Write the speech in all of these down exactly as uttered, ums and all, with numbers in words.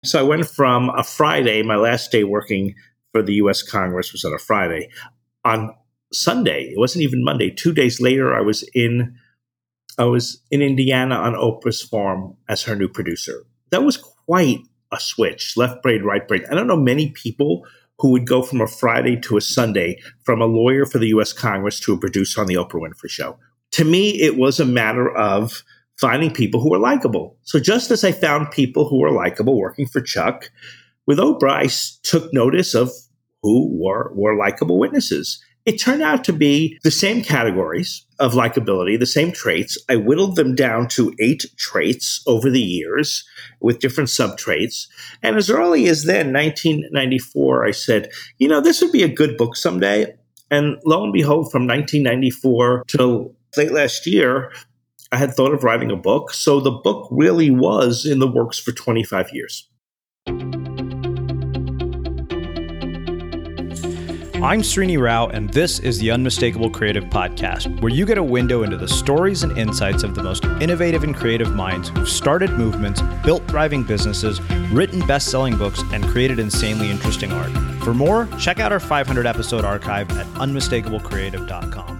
So I went from a Friday, my last day working for the U S Congress was on a Friday. On Sunday, it wasn't even Monday, two days later, I was in I was in Indiana on Oprah's farm as her new producer. That was quite a switch, left brain, right brain. I don't know many people who would go from a Friday to a Sunday, from a lawyer for the U S Congress to a producer on the Oprah Winfrey Show. To me, it was a matter of finding people who were likable. So just as I found people who were likable working for Chuck, with Oprah, I s- took notice of who were, were likable witnesses. It turned out to be the same categories of likability, the same traits. I whittled them down to eight traits over the years with different sub-traits. And as early as then, nineteen ninety-four, I said, you know, this would be a good book someday. And lo and behold, from nineteen ninety-four till late last year, I had thought of writing a book. So the book really was in the works for twenty-five years. I'm Srini Rao, and this is the Unmistakable Creative Podcast, where you get a window into the stories and insights of the most innovative and creative minds who've started movements, built thriving businesses, written best-selling books, and created insanely interesting art. For more, check out our five hundred episode archive at unmistakable creative dot com.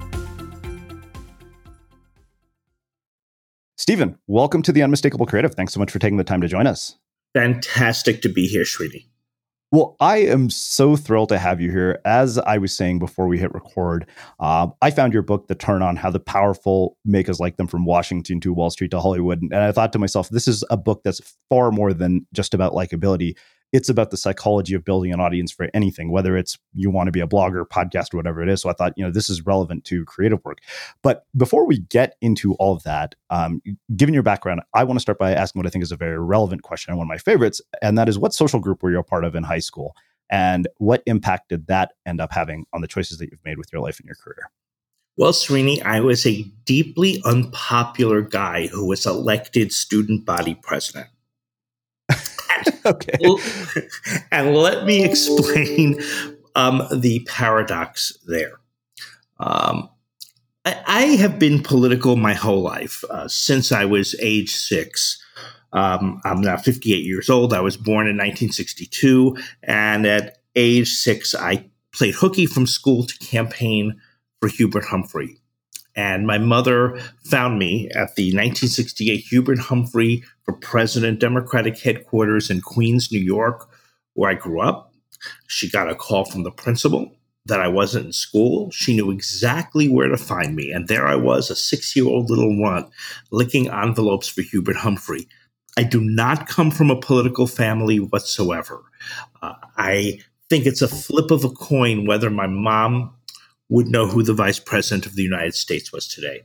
Stephen, welcome to the Unmistakable Creative. Thanks so much for taking the time to join us. Fantastic to be here, Srini. Well, I am so thrilled to have you here. As I was saying before we hit record, uh, I found your book, The Turn On, How the Powerful Make Us Like Them from Washington to Wall Street to Hollywood. And I thought to myself, this is a book that's far more than just about likability. It's about the psychology of building an audience for anything, whether it's you want to be a blogger, podcast, or whatever it is. So I thought, you know, this is relevant to creative work. But before we get into all of that, um, given your background, I want to start by asking what I think is a very relevant question and one of my favorites. And that is, what social group were you a part of in high school? And what impact did that end up having on the choices that you've made with your life and your career? Well, Srini, I was a deeply unpopular guy who was elected student body president. Okay. And let me explain um, the paradox there. Um, I, I have been political my whole life, uh, since I was age six. Um, I'm now fifty-eight years old. I was born in nineteen sixty-two. And at age six, I played hooky from school to campaign for Hubert Humphrey. And my mother found me at the nineteen sixty-eight Hubert Humphrey for President Democratic headquarters in Queens, New York, where I grew up. She got a call from the principal that I wasn't in school. She knew exactly where to find me. And there I was, a six-year-old little runt, licking envelopes for Hubert Humphrey. I do not come from a political family whatsoever. Uh, I think it's a flip of a coin whether my mom would know who the vice president of the United States was today.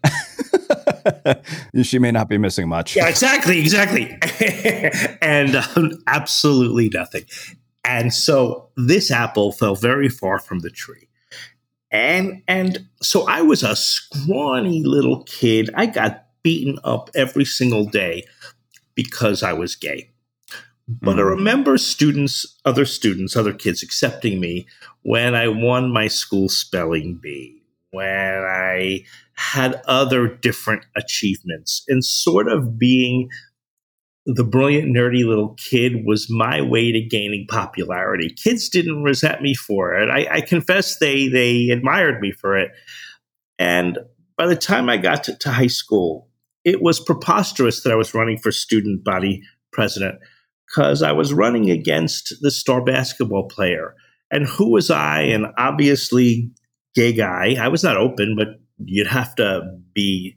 She may not be missing much. Yeah, exactly, exactly. and um, absolutely nothing. And so this apple fell very far from the tree. And and so I was a scrawny little kid. I got beaten up every single day because I was gay. But mm. I remember students, other students, other kids accepting me when I won my school spelling bee, when I had other different achievements, and sort of being the brilliant, nerdy little kid was my way to gaining popularity. Kids didn't resent me for it. I, I confess they they admired me for it. And by the time I got to, to high school, it was preposterous that I was running for student body president, because I was running against the star basketball player. And who was I? An obviously gay guy. I was not open, but you'd have to be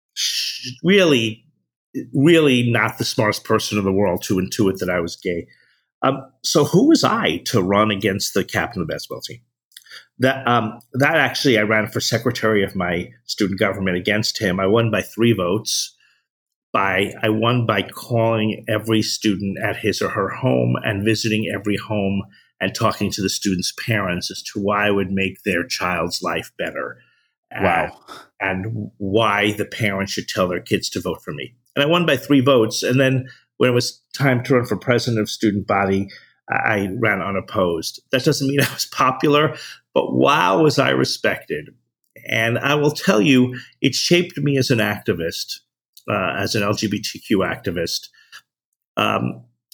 really, really not the smartest person in the world to intuit that I was gay. Um, so who was I to run against the captain of the basketball team? That um, that actually, I ran for secretary of my student government against him. I won by three votes. By I won by calling every student at his or her home and visiting every home and talking to the students' parents as to why I would make their child's life better. Wow. And, and why the parents should tell their kids to vote for me. And I won by three votes. And then when it was time to run for president of student body, I ran unopposed. That doesn't mean I was popular, but wow, was I respected. And I will tell you, it shaped me as an activist. Uh, as an L G B T Q activist. Um,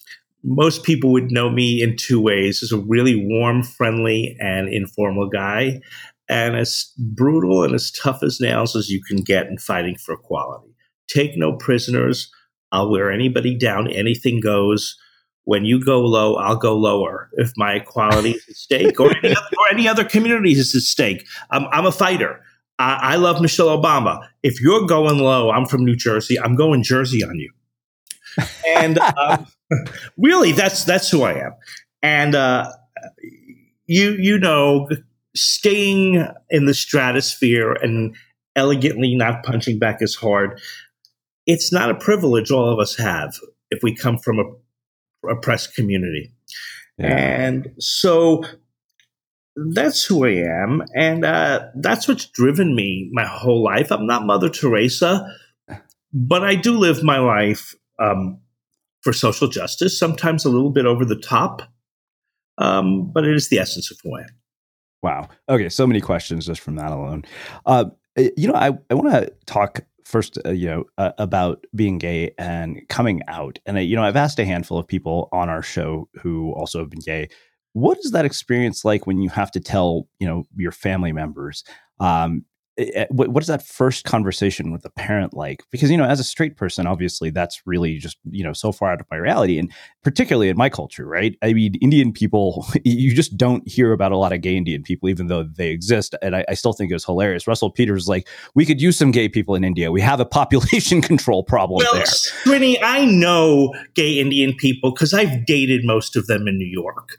most people would know me in two ways: as a really warm, friendly, and informal guy, and as brutal and as tough as nails as you can get in fighting for equality. Take no prisoners. I'll wear anybody down. Anything goes. When you go low, I'll go lower if my equality is at stake, or any other, or any other community is at stake. I'm, I'm a fighter. I, I love Michelle Obama. If you're going low, I'm from New Jersey. I'm going Jersey on you. And um, really, that's that's who I am. And uh, you you know, staying in the stratosphere and elegantly not punching back as hard, it's not a privilege all of us have if we come from a oppressed community. Yeah. And so that's who I am. And uh, that's what's driven me my whole life. I'm not Mother Teresa, but I do live my life um, for social justice, sometimes a little bit over the top. Um, but it is the essence of who I am. Wow. Okay. So many questions just from that alone. Uh, you know, I, I want to talk first, uh, you know, uh, about being gay and coming out. And, uh, you know, I've asked a handful of people on our show who also have been gay. What is that experience like when you have to tell, you know, your family members? Um, it, what, what is that first conversation with a parent like? Because, you know, as a straight person, obviously that's really just, you know, so far out of my reality. And particularly in my culture, right? I mean, Indian people, you just don't hear about a lot of gay Indian people, even though they exist. And I, I still think it was hilarious. Russell Peters like, we could use some gay people in India. We have a population control problem well, there. Srini, I know gay Indian people because I've dated most of them in New York.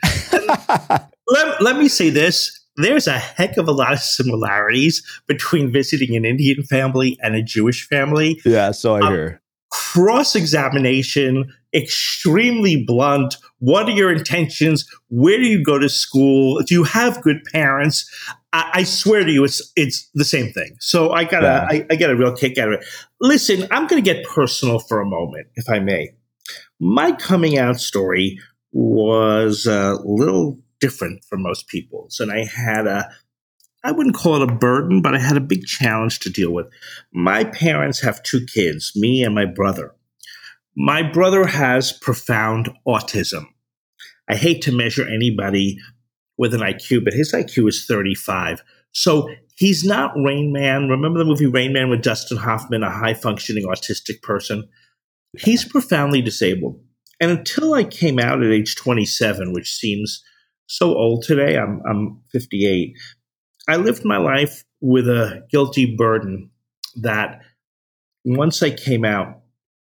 let, let me say this. There's a heck of a lot of similarities between visiting an Indian family and a Jewish family. Yeah, so I um, hear. Cross-examination, extremely blunt. What are your intentions? Where do you go to school? Do you have good parents? I, I swear to you, it's it's the same thing. So I got yeah. a I, I get a real kick out of it. Listen, I'm going to get personal for a moment, if I may. My coming out story was a little different from most people's. And I had a, I wouldn't call it a burden, but I had a big challenge to deal with. My parents have two kids, me and my brother. My brother has profound autism. I hate to measure anybody with an I Q, but his I Q is thirty-five. So he's not Rain Man. Remember the movie Rain Man with Dustin Hoffman, a high-functioning autistic person? He's profoundly disabled. And until I came out at age twenty-seven, which seems so old today, I'm I'm fifty-eight, I lived my life with a guilty burden that once I came out,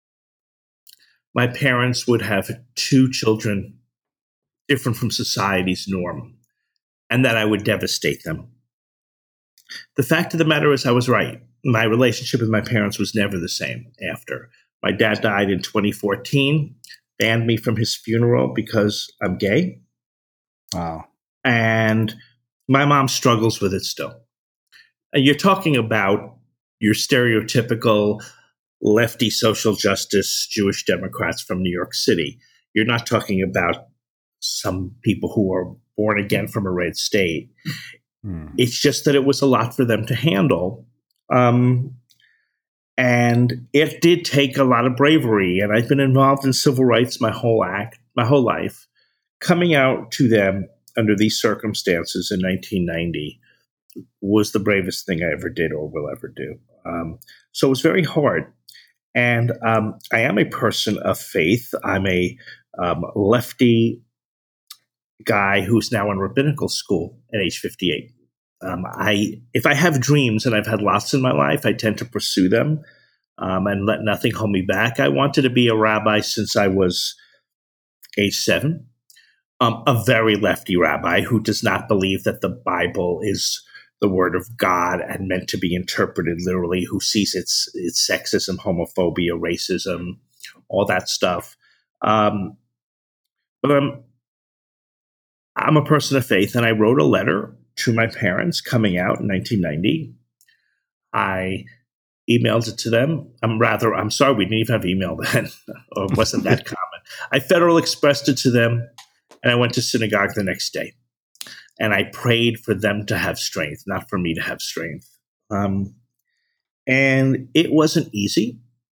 my parents would have two children different from society's norm, and that I would devastate them. The fact of the matter is I was right. My relationship with my parents was never the same after. My dad died in twenty fourteen, banned me from his funeral because I'm gay. Wow. And my mom struggles with it still. And you're talking about your stereotypical lefty social justice Jewish Democrats from New York City. You're not talking about some people who are born again from a red state. Hmm. It's just that it was a lot for them to handle. Um, and it did take a lot of bravery. And I've been involved in civil rights my whole act, my whole life. Coming out to them under these circumstances in nineteen ninety was the bravest thing I ever did or will ever do. Um, so it was very hard. And um, I am a person of faith. I'm a um, lefty guy who's now in rabbinical school at age fifty-eight. Um, I, if I have dreams, and I've had lots in my life, I tend to pursue them um, and let nothing hold me back. I wanted to be a rabbi since I was age seven. Um, a very lefty rabbi who does not believe that the Bible is the word of God and meant to be interpreted literally, who sees its its sexism, homophobia, racism, all that stuff. Um, but I'm, I'm a person of faith, and I wrote a letter to my parents coming out in nineteen ninety. I emailed it to them. I'm rather, I'm sorry, we didn't even have email then, or it wasn't that common. I Federal Expressed it to them. And I went to synagogue the next day, and I prayed for them to have strength, not for me to have strength. Um, and it wasn't easy.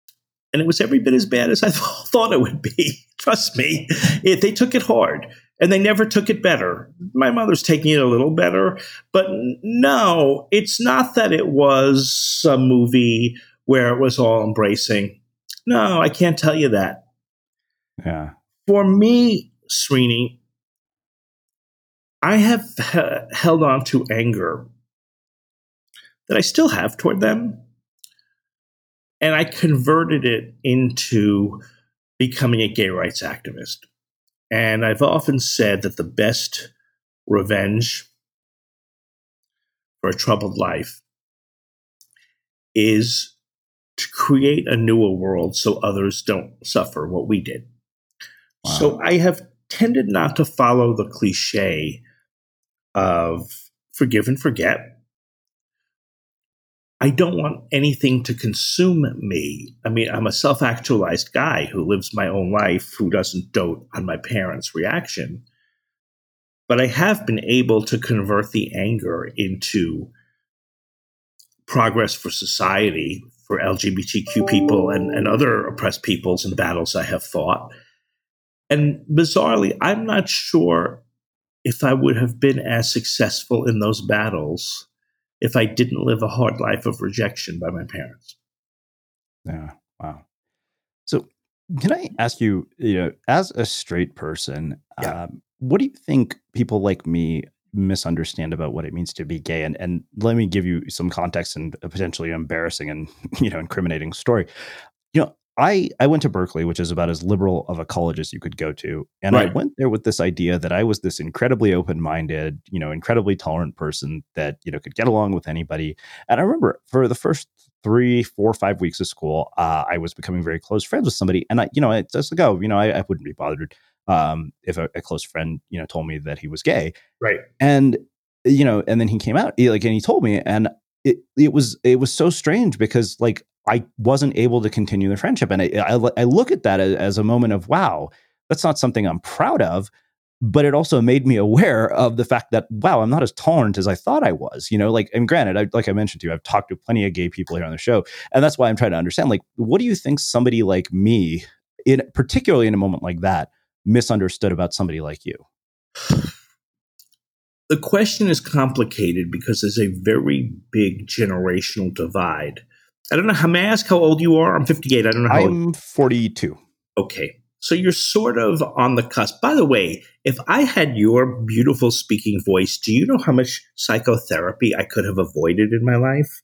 And it was every bit as bad as I th- thought it would be. Trust me, it, they took it hard, and they never took it better. My mother's taking it a little better, but no, it's not that it was a movie where it was all embracing. No, I can't tell you that. Yeah. For me, Srini, I have h- held on to anger that I still have toward them. And I converted it into becoming a gay rights activist. And I've often said that the best revenge for a troubled life is to create a newer world so others don't suffer what we did. Wow. So I have tended not to follow the cliche of forgive and forget. I don't want anything to consume me. I mean, I'm a self-actualized guy who lives my own life, who doesn't dote on my parents' reaction. But I have been able to convert the anger into progress for society, for L G B T Q people and, and other oppressed peoples in the battles I have fought. And bizarrely, I'm not sure if I would have been as successful in those battles if I didn't live a hard life of rejection by my parents. Yeah. Wow. So can I ask you, you know, as a straight person, yeah. um, what do you think people like me misunderstand about what it means to be gay? And and let me give you some context and a potentially embarrassing and, you know, incriminating story. You know, I, I went to Berkeley, which is about as liberal of a college as you could go to. And right. I went there with this idea that I was this incredibly open-minded, you know, incredibly tolerant person that, you know, could get along with anybody. And I remember for the first three, four, five weeks of school, uh, I was becoming very close friends with somebody. And I, you know, it's just like, oh, you know, I, I wouldn't be bothered um, if a, a close friend, you know, told me that he was gay. Right. And, you know, and then he came out he, like, and he told me, and it, it was, it was so strange because like, I wasn't able to continue the friendship. And I, I, I look at that as, as a moment of, wow, that's not something I'm proud of, but it also made me aware of the fact that, wow, I'm not as tolerant as I thought I was, you know, like, and granted, I, like I mentioned to you, I've talked to plenty of gay people here on the show. And that's why I'm trying to understand, like, what do you think somebody like me, in particularly in a moment like that, misunderstood about somebody like you? The question is complicated because there's a very big generational divide. I don't know. How, may I ask how old you are? I'm fifty-eight. I don't know how I'm old. forty-two. Okay. So you're sort of on the cusp. By the way, if I had your beautiful speaking voice, do you know how much psychotherapy I could have avoided in my life?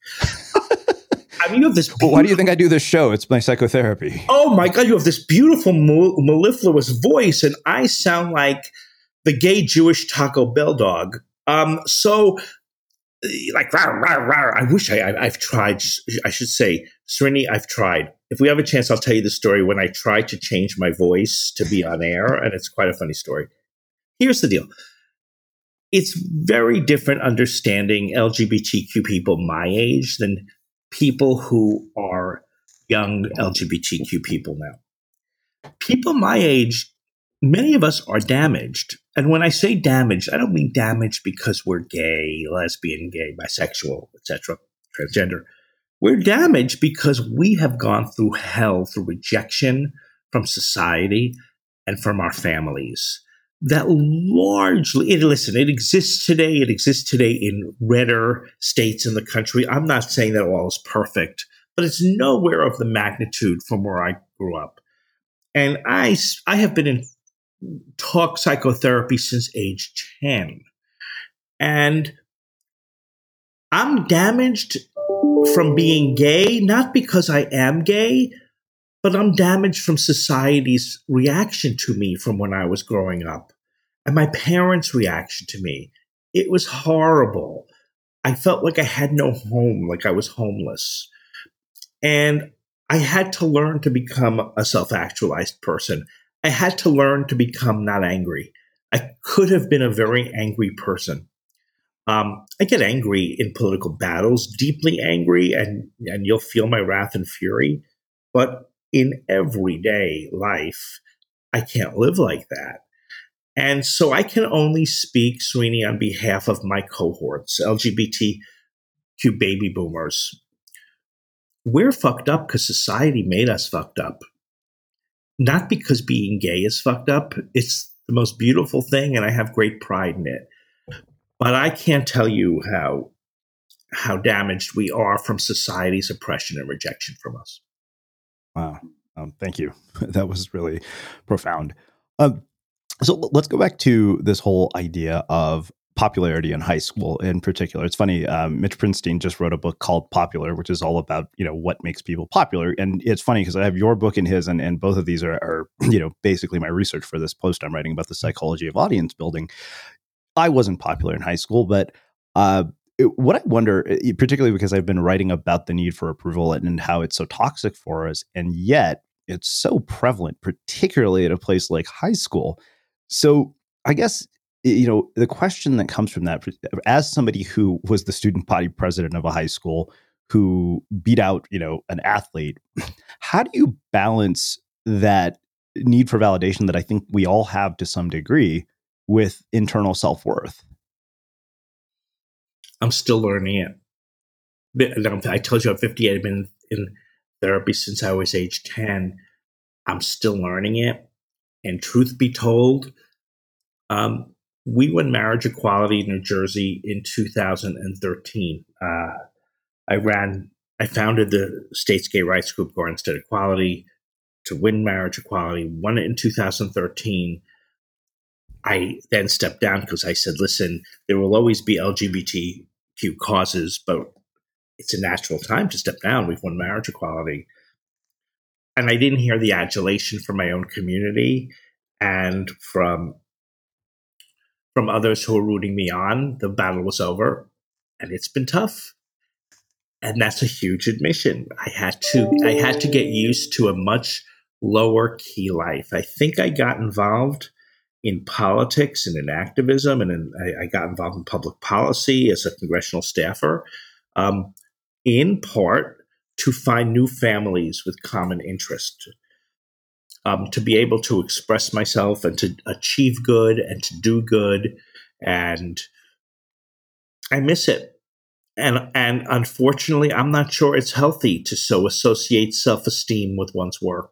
I mean, you have this beautiful, well, why do you think I do this show? It's my psychotherapy. Oh my God. You have this beautiful mellifluous voice, and I sound like the gay Jewish Taco Bell dog. Um, so... Like, rah, rah, rah. I wish I, I, I've tried. I should say, Srini, I've tried. If we have a chance, I'll tell you the story when I tried to change my voice to be on air, and it's quite a funny story. Here's the deal. It's very different understanding L G B T Q people my age than people who are young L G B T Q people now. People my age, many of us are damaged. And when I say damaged, I don't mean damaged because we're gay, lesbian, gay, bisexual, et cetera, transgender. We're damaged because we have gone through hell through rejection from society and from our families. That largely, it, listen, it exists today. It exists today in redder states in the country. I'm not saying that all is perfect, but it's nowhere of the magnitude from where I grew up. And I, I have been in talk psychotherapy since age ten. And I'm damaged from being gay, not because I am gay, but I'm damaged from society's reaction to me from when I was growing up. And my parents' reaction to me. It was horrible. I felt like I had no home, like I was homeless. And I had to learn to become a self-actualized person. I had to learn to become not angry. I could have been a very angry person. Um, I get angry in political battles, deeply angry, and, and you'll feel my wrath and fury. But in everyday life, I can't live like that. And so I can only speak, Srini, on behalf of my cohorts, L G B T Q baby boomers. we're fucked up because society made us fucked up. Not because being gay is fucked up. It's the most beautiful thing, and I have great pride in it. But I can't tell you how how damaged we are from society's oppression and rejection from us. Wow. Um, thank you. That was really profound. Um, so let's go back to this whole idea of popularity in high school in particular. It's funny, um, Mitch Prinstein just wrote a book called Popular, which is all about, you know, what makes people popular. And it's funny because I have your book and his, and, and both of these are, are, you know, basically my research for this post I'm writing about the psychology of audience building. I wasn't popular in high school, but uh, it, what I wonder, particularly because I've been writing about the need for approval and, and how it's so toxic for us, and yet it's so prevalent, particularly at a place like high school. So I guess, you know, the question that comes from that, as somebody who was the student body president of a high school who beat out, you know, an athlete, how do you balance that need for validation that I think we all have to some degree with internal self-worth? I'm still learning it. I told you I'm fifty-eight. I've been in therapy since I was age ten. I'm still learning it. And truth be told, um, we won marriage equality in New Jersey in two thousand thirteen. Uh, I ran, I founded the state's gay rights group, Garden State Equality, to win marriage equality, won it in two thousand thirteen. I then stepped down because I said, listen, there will always be L G B T Q causes, but it's a natural time to step down. We've won marriage equality. And I didn't hear the adulation from my own community and from from others who were rooting me on. The battle was over, and it's been tough. And that's a huge admission. I had to I had to get used to a much lower key life. I think I got involved in politics and in activism, and in, I, I got involved in public policy as a congressional staffer, um, in part to find new families with common interest, um, to be able to express myself and to achieve good and to do good. And I miss it. And, and unfortunately, I'm not sure it's healthy to so associate self-esteem with one's work.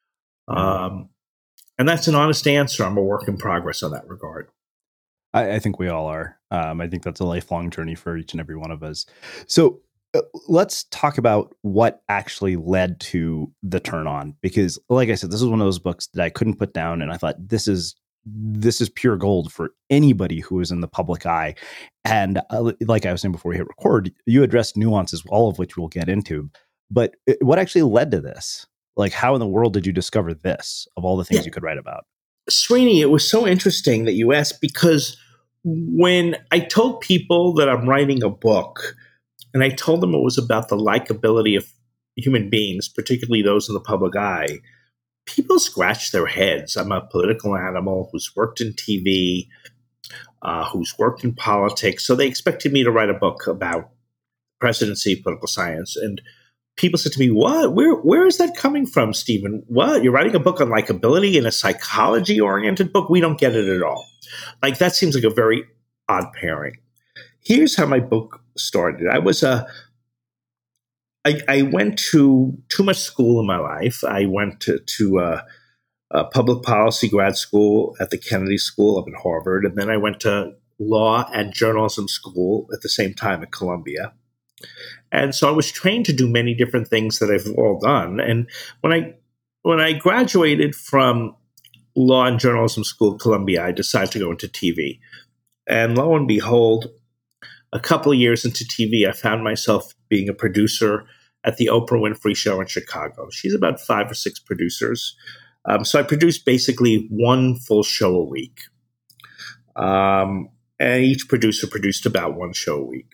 Um, and that's an honest answer. I'm a work in progress on that regard. I, I think we all are. Um, I think that's a lifelong journey for each and every one of us. So uh, let's talk about what actually led to the Turn On, because like I said, this is one of those books that I couldn't put down. And I thought this is this is pure gold for anybody who is in the public eye. And uh, like I was saying before we hit record, you addressed nuances, all of which we'll get into. But it, what actually led to this? Like, how in the world did you discover this of all the things yeah. you could write about? Srini, it was so interesting that you asked, because when I told people that I'm writing a book, and I told them it was about the likability of human beings, particularly those in the public eye, people scratched their heads. I'm a political animal who's worked in T V, uh, who's worked in politics. So they expected me to write a book about presidency, political science. And people said to me, what? Where where is that coming from, Stephen? What? You're writing a book on likability in a psychology-oriented book? We don't get it at all. Like, that seems like a very odd pairing. Here's how my book started. I was a I, I went to too much school in my life. I went to, to uh, a public policy grad school at the Kennedy School up at Harvard, and then I went to law and journalism school at the same time at Columbia. And so I was trained to do many different things that I've all done. And when I when I graduated from law and journalism school at Columbia, I decided to go into T V. And lo and behold, a couple of years into T V, I found myself being a producer at the Oprah Winfrey Show in Chicago. She's about five or six producers. Um, so I produced basically one full show a week. Um, and each producer produced about one show a week.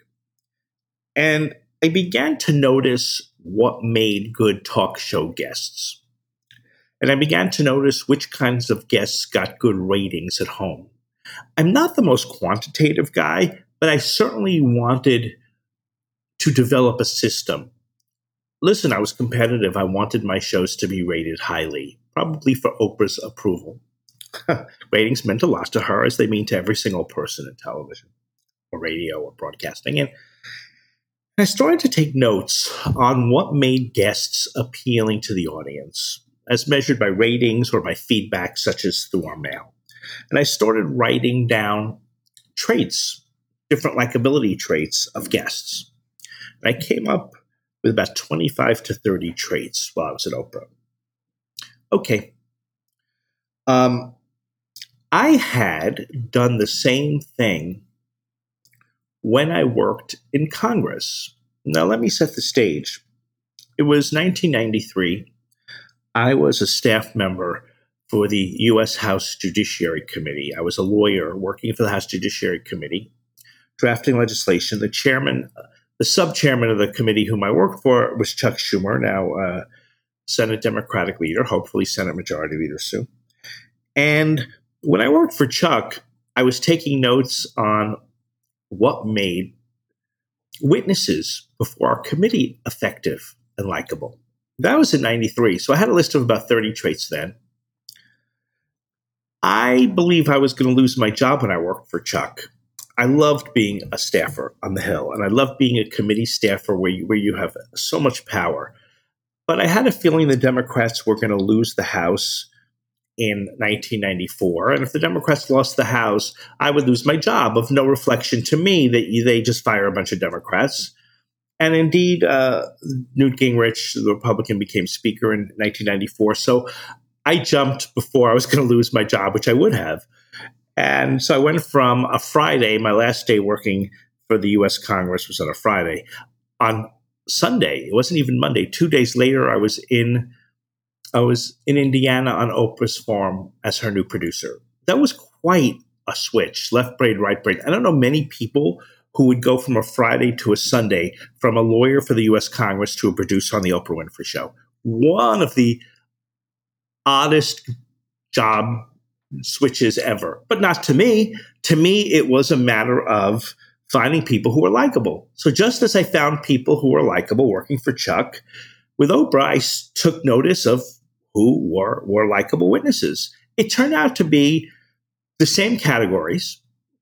And I began to notice what made good talk show guests. And I began to notice which kinds of guests got good ratings at home. I'm not the most quantitative guy, but I certainly wanted to develop a system. Listen, I was competitive. I wanted my shows to be rated highly, probably for Oprah's approval. Ratings meant a lot to her, as they mean to every single person in television or radio or broadcasting. And I started to take notes on what made guests appealing to the audience, as measured by ratings or by feedback, such as through our mail. And I started writing down traits, different likability traits of guests. And I came up with about twenty-five to thirty traits while I was at Oprah. Okay. Um, I had done the same thing when I worked in Congress. Now, let me set the stage. It was nineteen ninety-three. I was a staff member for the U S House Judiciary Committee. I was a lawyer working for the House Judiciary Committee, drafting legislation. The chairman, the sub-chairman of the committee whom I worked for was Chuck Schumer, now uh, Senate Democratic leader, hopefully Senate Majority Leader soon. And when I worked for Chuck, I was taking notes on what made witnesses before our committee effective and likable. That was in ninety-three. So I had a list of about thirty traits then. I believe I was going to lose my job when I worked for Chuck. I loved being a staffer on the Hill, and I loved being a committee staffer where you, where you have so much power. But I had a feeling the Democrats were going to lose the House in nineteen ninety-four. And if the Democrats lost the House, I would lose my job, of no reflection to me that they just fire a bunch of Democrats. And indeed, uh, Newt Gingrich, the Republican, became Speaker in nineteen ninety-four. So I jumped before I was going to lose my job, which I would have. And so I went from a Friday, my last day working for the U S Congress was on a Friday. On Sunday, it wasn't even Monday, two days later, I was in I was in Indiana on Oprah's farm as her new producer. That was quite a switch, left brain, right brain. I don't know many people who would go from a Friday to a Sunday, from a lawyer for the U S Congress to a producer on the Oprah Winfrey Show. One of the oddest job switches ever, but not to me. To me, it was a matter of finding people who were likable. So just as I found people who were likable working for Chuck, with Oprah, I took notice of who were, were likable witnesses. It turned out to be the same categories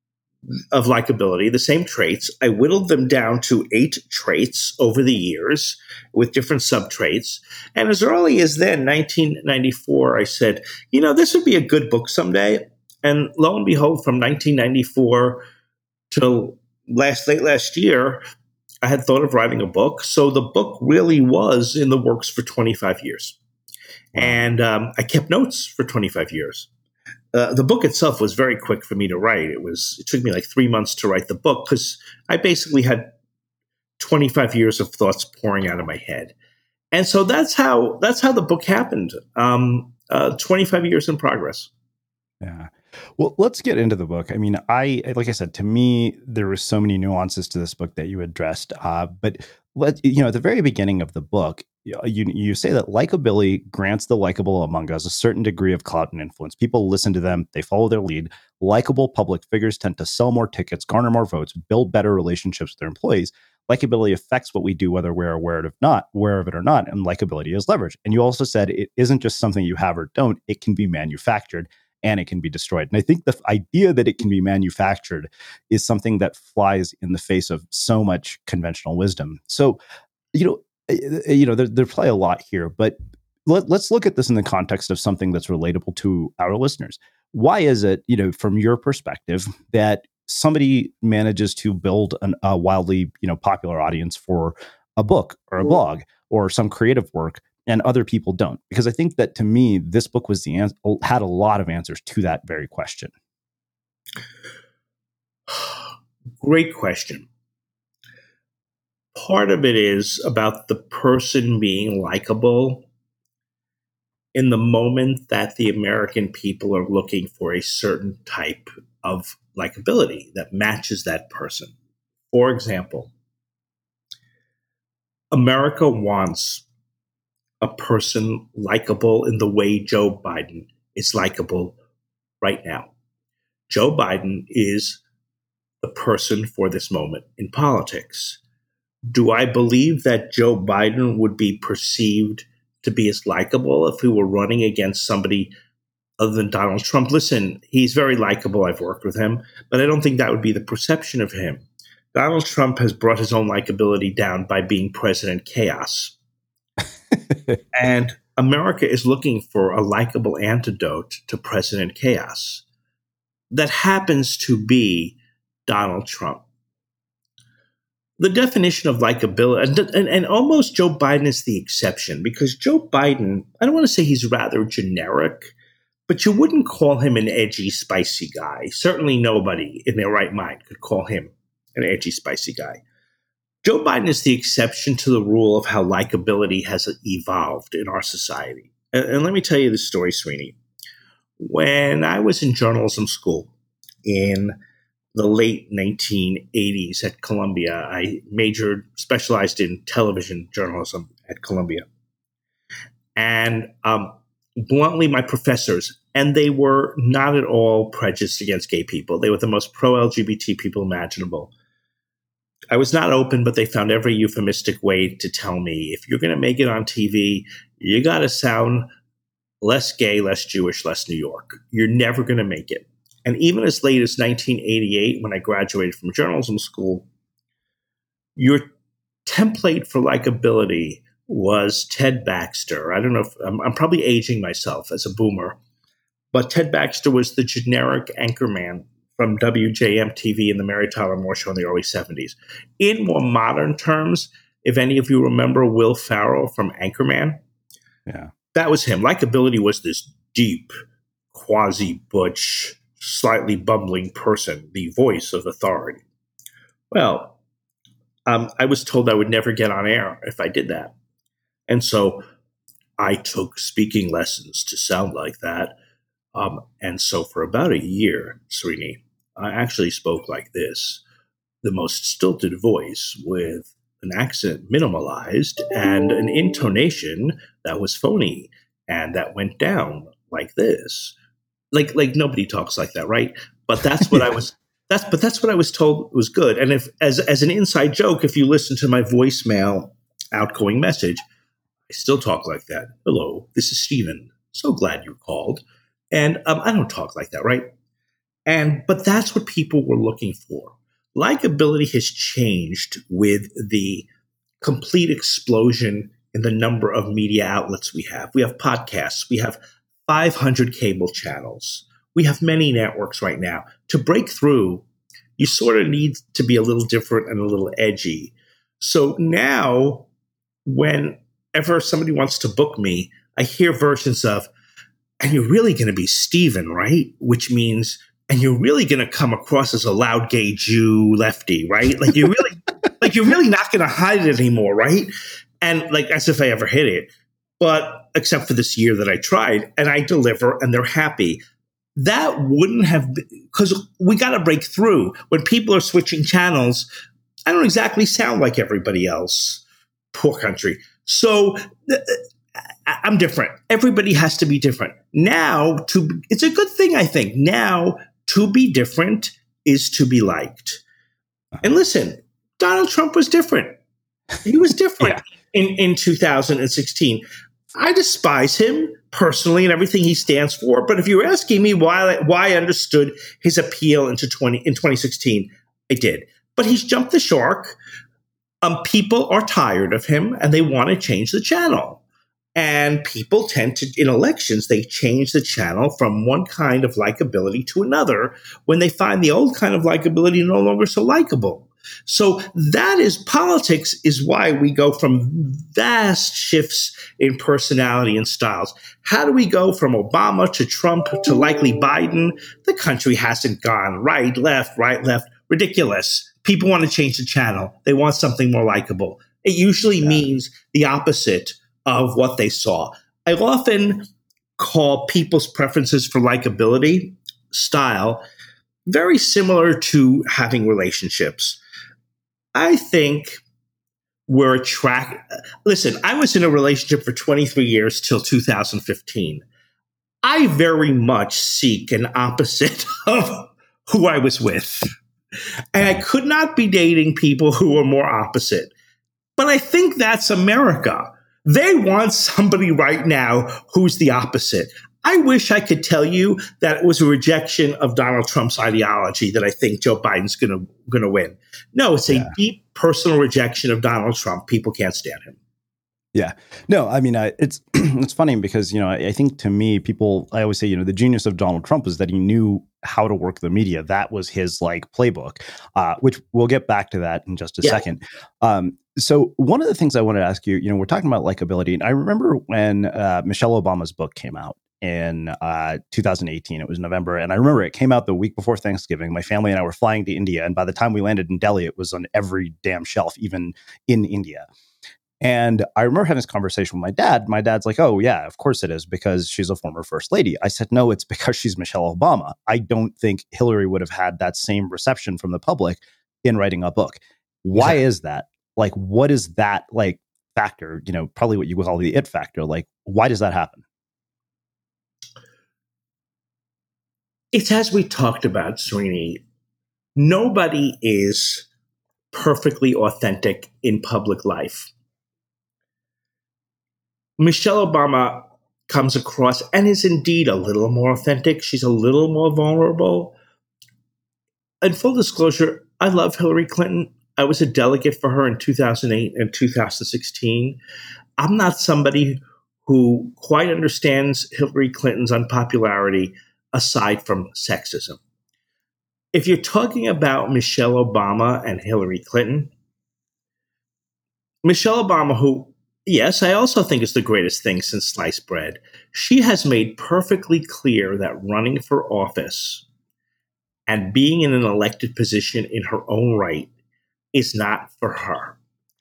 of likability, the same traits. I whittled them down to eight traits over the years with different sub-traits. And as early as then, nineteen ninety-four, I said, you know, this would be a good book someday. And lo and behold, from nineteen ninety-four till last late last year, I had thought of writing a book. So the book really was in the works for twenty-five years. And um, I kept notes for twenty-five years. Uh, the book itself was very quick for me to write. It was it took me like three months to write the book because I basically had twenty-five years of thoughts pouring out of my head. And so that's how that's how the book happened. Um, uh, twenty-five years in progress. Yeah. Well, let's get into the book. I mean, I, like I said, to me, there were so many nuances to this book that you addressed. Uh, but let you know, at the very beginning of the book, you you say that likability grants the likable among us a certain degree of clout and influence. People listen to them, they follow their lead. Likable public figures tend to sell more tickets, garner more votes, build better relationships with their employees. Likability affects what we do, whether we're aware of it or not, aware of it or not, and likability is leverage. And you also said it isn't just something you have or don't; it can be manufactured. And it can be destroyed. And I think the idea that it can be manufactured is something that flies in the face of so much conventional wisdom. So, you know, you know, there, there's probably a lot here, but let, let's look at this in the context of something that's relatable to our listeners. Why is it, you know, from your perspective, that somebody manages to build an, a wildly, you know, popular audience for a book or a blog or some creative work, and other people don't? Because I think that, to me, this book was the ans- had a lot of answers to that very question. Great question. Part of it is about the person being likable in the moment that the American people are looking for a certain type of likability that matches that person. For example, America wants a person likable in the way Joe Biden is likable right now. Joe Biden is the person for this moment in politics. Do I believe that Joe Biden would be perceived to be as likable if he were running against somebody other than Donald Trump? Listen, he's very likable. I've worked with him, but I don't think that would be the perception of him. Donald Trump has brought his own likability down by being President Chaos. And America is looking for a likable antidote to President Chaos. That happens to be Donald Trump. The definition of likability, and, and, and almost Joe Biden is the exception, because Joe Biden, I don't want to say he's rather generic, but you wouldn't call him an edgy, spicy guy. Certainly nobody in their right mind could call him an edgy, spicy guy. Joe Biden is the exception to the rule of how likability has evolved in our society. And, and let me tell you the story, Srini. When I was in journalism school in the late nineteen eighties at Columbia, I majored, specialized in television journalism at Columbia. And um, bluntly, my professors, and they were not at all prejudiced against gay people. They were the most pro-L G B T people imaginable. I was not open, but they found every euphemistic way to tell me, if you're going to make it on T V, you got to sound less gay, less Jewish, less New York. You're never going to make it. And even as late as nineteen eighty-eight, when I graduated from journalism school, your template for likability was Ted Baxter. I don't know if I'm, I'm probably aging myself as a boomer, but Ted Baxter was the generic anchorman from W J M T V and the Mary Tyler Moore Show in the early seventies. In more modern terms, if any of you remember Will Ferrell from Anchorman, yeah, that was him. Likability was this deep, quasi-butch, slightly bumbling person, the voice of authority. Well, um, I was told I would never get on air if I did that. And so I took speaking lessons to sound like that. Um, and so for about a year, Srini, I actually spoke like this, the most stilted voice with an accent minimalized and an intonation that was phony and that went down like this. Like, like nobody talks like that, right? But that's what I was. That's but that's what I was told was good. And if, as as an inside joke, if you listen to my voicemail outgoing message, I still talk like that. Hello, this is Stephen. So glad you called. And um, I don't talk like that, right? And but that's what people were looking for. Likability has changed with the complete explosion in the number of media outlets we have. We have podcasts. We have five hundred cable channels. We have many networks right now. To break through, you sort of need to be a little different and a little edgy. So now, whenever somebody wants to book me, I hear versions of, and you're really going to be Stephen, right? Which means, and you're really going to come across as a loud gay Jew lefty, right? Like you're really, like you're really not going to hide it anymore, right? And like as if I ever hid it. But except for this year that I tried, and I deliver, and they're happy. That wouldn't have been, because we got to break through. When people are switching channels, I don't exactly sound like everybody else. Poor country. So I'm different. Everybody has to be different. Now, to it's a good thing, I think. Now, to be different is to be liked. And listen, Donald Trump was different. He was different yeah. in, in two thousand sixteen. I despise him personally and everything he stands for. But if you're asking me why why I understood his appeal into twenty in twenty sixteen, I did. But he's jumped the shark. Um, people are tired of him and they want to change the channel. And people tend to, in elections, they change the channel from one kind of likability to another when they find the old kind of likability no longer so likable. So that is politics is why we go from vast shifts in personality and styles. How do we go from Obama to Trump to likely Biden? The country hasn't gone right, left, right, left. Ridiculous. People want to change the channel. They want something more likable. It usually yeah. means the opposite of what they saw. I often call people's preferences for likability style very similar to having relationships. I think we're attracted. Listen, I was in a relationship for twenty-three years till two thousand fifteen. I very much seek an opposite of who I was with. And I could not be dating people who are more opposite. But I think that's America. They want somebody right now who's the opposite. I wish I could tell you that it was a rejection of Donald Trump's ideology that I think Joe Biden's going to going to win. No, it's a Yeah. deep personal rejection of Donald Trump. People can't stand him. Yeah, no, I mean, I, it's it's funny because, you know, I, I think to me, people, I always say, you know, the genius of Donald Trump is that he knew how to work the media. That was his like playbook, uh, which we'll get back to that in just a Yeah. second. Um, so one of the things I wanted to ask you, you know, we're talking about likability, and I remember when uh, Michelle Obama's book came out in uh, two thousand eighteen. It was November, and I remember it came out the week before Thanksgiving. My family and I were flying to India, and by the time we landed in Delhi, it was on every damn shelf, even in India. And I remember having this conversation with my dad. My dad's like, oh, yeah, of course it is, because she's a former first lady. I said, no, it's because she's Michelle Obama. I don't think Hillary would have had that same reception from the public in writing a book. Why Exactly. is that? Like, what is that like factor? You know, probably what you would call the it factor. Like, why does that happen? It's as we talked about, Srini. Nobody is perfectly authentic in public life. Michelle Obama comes across and is indeed a little more authentic. She's a little more vulnerable. In full disclosure, I love Hillary Clinton. I was a delegate for her in two thousand eight and two thousand sixteen. I'm not somebody who quite understands Hillary Clinton's unpopularity aside from sexism. If you're talking about Michelle Obama and Hillary Clinton, Michelle Obama, who, yes, I also think is the greatest thing since sliced bread, she has made perfectly clear that running for office and being in an elected position in her own right is not for her.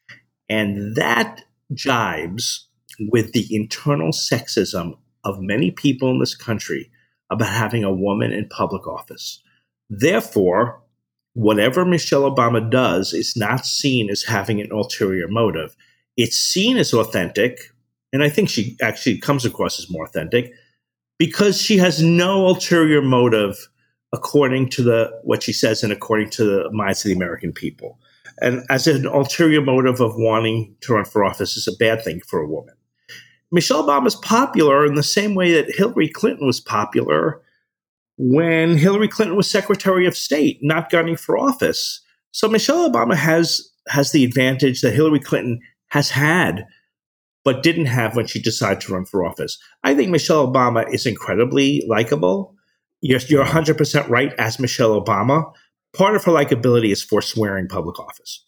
And that jibes with the internal sexism of many people in this country about having a woman in public office. Therefore, whatever Michelle Obama does is not seen as having an ulterior motive. It's seen as authentic, and I think she actually comes across as more authentic, because she has no ulterior motive according to the what she says and according to the minds of the American people. And as an ulterior motive of wanting to run for office is a bad thing for a woman. Michelle Obama is popular in the same way that Hillary Clinton was popular when Hillary Clinton was Secretary of State, not gunning for office. So Michelle Obama has has the advantage that Hillary Clinton has had, but didn't have when she decided to run for office. I think Michelle Obama is incredibly likable. You're, you're one hundred percent right as Michelle Obama. Part of her likability is forswearing public office.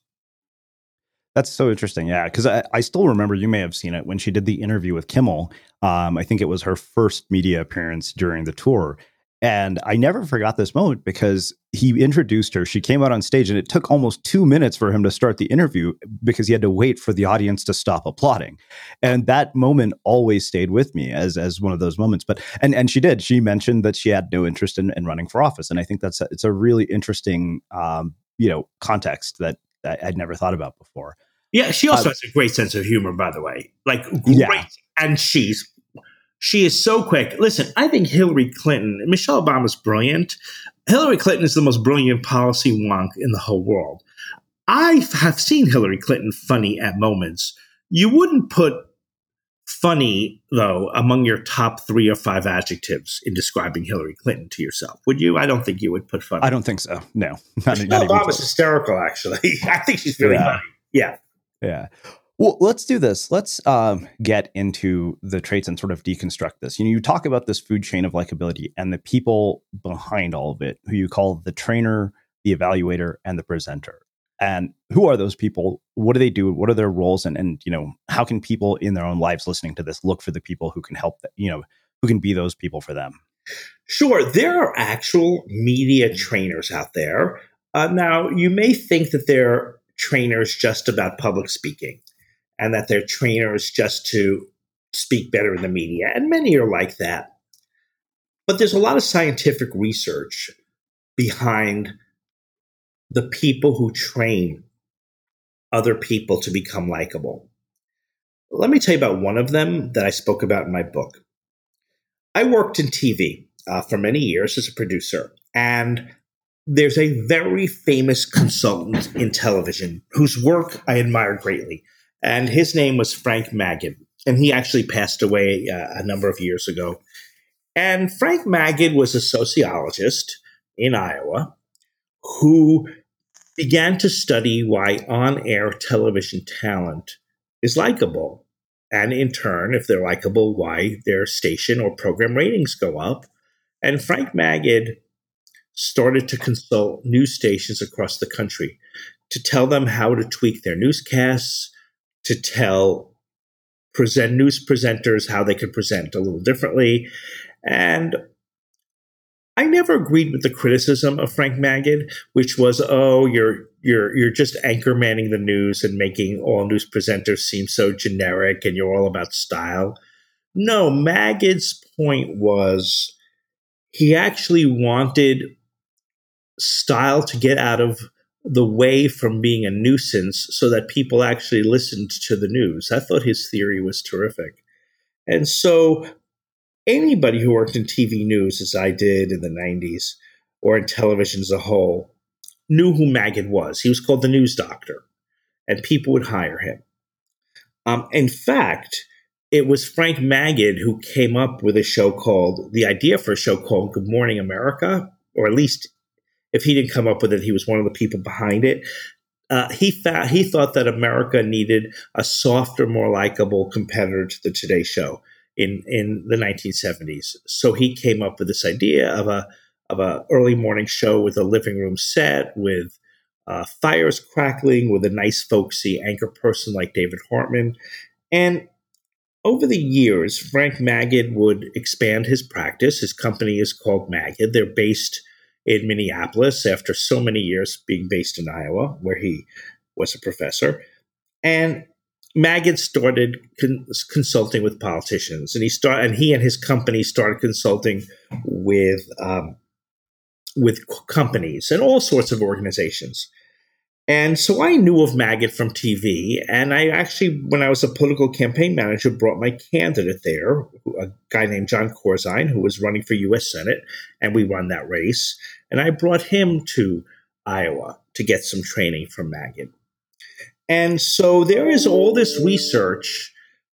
That's so interesting. Yeah, because I, I still remember, you may have seen it, when she did the interview with Kimmel. Um, I think it was her first media appearance during the tour. And I never forgot this moment because he introduced her. She came out on stage and it took almost two minutes for him to start the interview because he had to wait for the audience to stop applauding. And that moment always stayed with me as as one of those moments. But and and she did. She mentioned that she had no interest in, in running for office. And I think that's a, it's a really interesting um, you know, context that I, I'd never thought about before. Yeah, she also Uh, has a great sense of humor, by the way. Like, great. Yeah. And she's She is so quick. Listen, I think Hillary Clinton, Michelle Obama's brilliant. Hillary Clinton is the most brilliant policy wonk in the whole world. I have seen Hillary Clinton funny at moments. You wouldn't put funny, though, among your top three or five adjectives in describing Hillary Clinton to yourself, would you? I don't think you would put funny. I don't think so. No. Not, Michelle not even Obama's close. hysterical, actually. I think she's really Yeah. funny. Yeah. Yeah. Well, let's do this. Let's um, get into the traits and sort of deconstruct this. You know, you talk about this food chain of likability and the people behind all of it, who you call the trainer, the evaluator, and the presenter. And who are those people? What do they do? What are their roles? And, and you know, how can people in their own lives listening to this look for the people who can help them, you know, who can be those people for them? Sure, there are actual media trainers out there. Uh, now, you may think that they're trainers just about public speaking and that they're trainers just to speak better in the media. And many are like that. But there's a lot of scientific research behind the people who train other people to become likable. Let me tell you about one of them that I spoke about in my book. I worked in T V uh, for many years as a producer, and there's a very famous consultant in television whose work I admire greatly, and his name was Frank Magan, and he actually passed away uh, a number of years ago. And Frank Magid was a sociologist in Iowa who began to study why on-air television talent is likable. And in turn, if they're likable, why their station or program ratings go up. And Frank Magid started to consult news stations across the country to tell them how to tweak their newscasts, to tell present news presenters how they could present a little differently. And I never agreed with the criticism of Frank Magid, which was, oh, you're you're you're just anchor manning the news and making all news presenters seem so generic and you're all about style. No, Magid's point was he actually wanted style to get out of the way from being a nuisance so that people actually listened to the news. I thought his theory was terrific. And so anybody who worked in T V news, as I did in the nineties, or in television as a whole, knew who Magid was. He was called the news doctor, and people would hire him. Um, in fact, it was Frank Magid who came up with a show called, the idea for a show called Good Morning America, or at least if he didn't come up with it, he was one of the people behind it. Uh, he thought he thought that America needed a softer, more likable competitor to the Today Show in in the nineteen seventies. So he came up with this idea of a of a early morning show with a living room set, with uh, fires crackling, with a nice folksy anchor person like David Hartman. And over the years, Frank Magid would expand his practice. His company is called Magid. They're based in Minneapolis after so many years being based in Iowa, where he was a professor. And Magid started con- consulting with politicians, and he start and he and his company started consulting with um, with c- companies and all sorts of organizations. And so I knew of Magid from T V, and I actually, when I was a political campaign manager, brought my candidate there, a guy named John Corzine, who was running for U S Senate, and we won that race. And I brought him to Iowa to get some training from Magid. And so there is all this research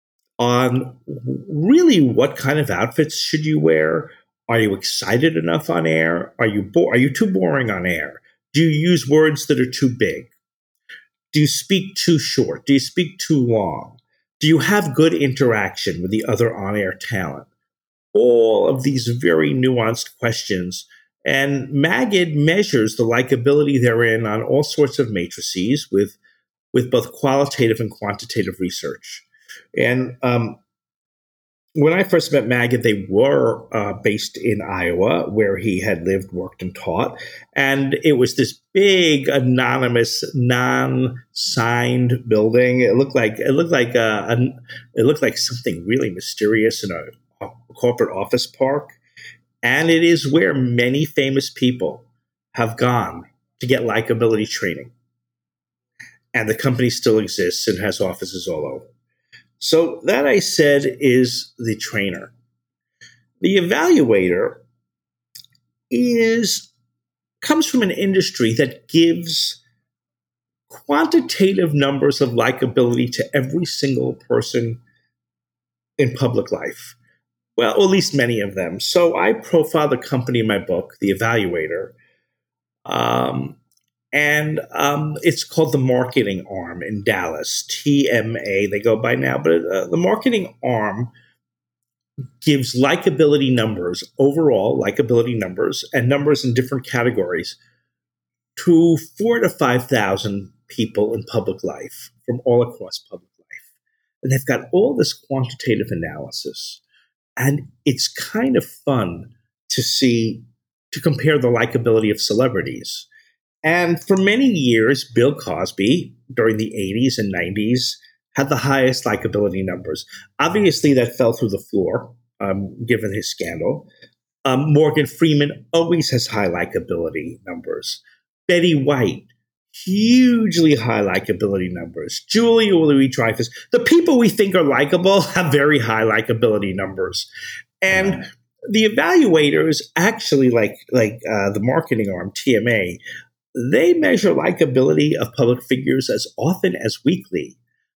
on really what kind of outfits should you wear? Are you excited enough on air? Are you bo- are you too boring on air? Do you use words that are too big? Do you speak too short? Do you speak too long? Do you have good interaction with the other on-air talent? All of these very nuanced questions. And Magid measures the likability therein on all sorts of matrices with, with both qualitative and quantitative research. And um, when I first met Magid, they were uh, based in Iowa, where he had lived, worked, and taught. And it was this big, anonymous, non-signed building. It looked like it looked like a, a, it looked like something really mysterious in a, a corporate office park. And it is where many famous people have gone to get likability training. And the company still exists and has offices all over. So that, I said, is the trainer. The evaluator is comes from an industry that gives quantitative numbers of likability to every single person in public life. Well, or at least many of them. So I profile the company in my book, The Evaluator, um, and um, it's called the Marketing Arm in Dallas, T M A, they go by now. But uh, the Marketing Arm gives likability numbers, overall likability numbers, and numbers in different categories to four to five thousand people in public life from all across public life. And they've got all this quantitative analysis. And it's kind of fun to see, to compare the likability of celebrities. And for many years, Bill Cosby, during the eighties and nineties, had the highest likability numbers. Obviously, that fell through the floor, um, given his scandal. Um, Morgan Freeman always has high likability numbers. Betty White, hugely high likability numbers. Julia Louis-Dreyfus. The people we think are likable have very high likability numbers. And the evaluators actually, like, like uh, the marketing arm, T M A, they measure likability of public figures as often as weekly.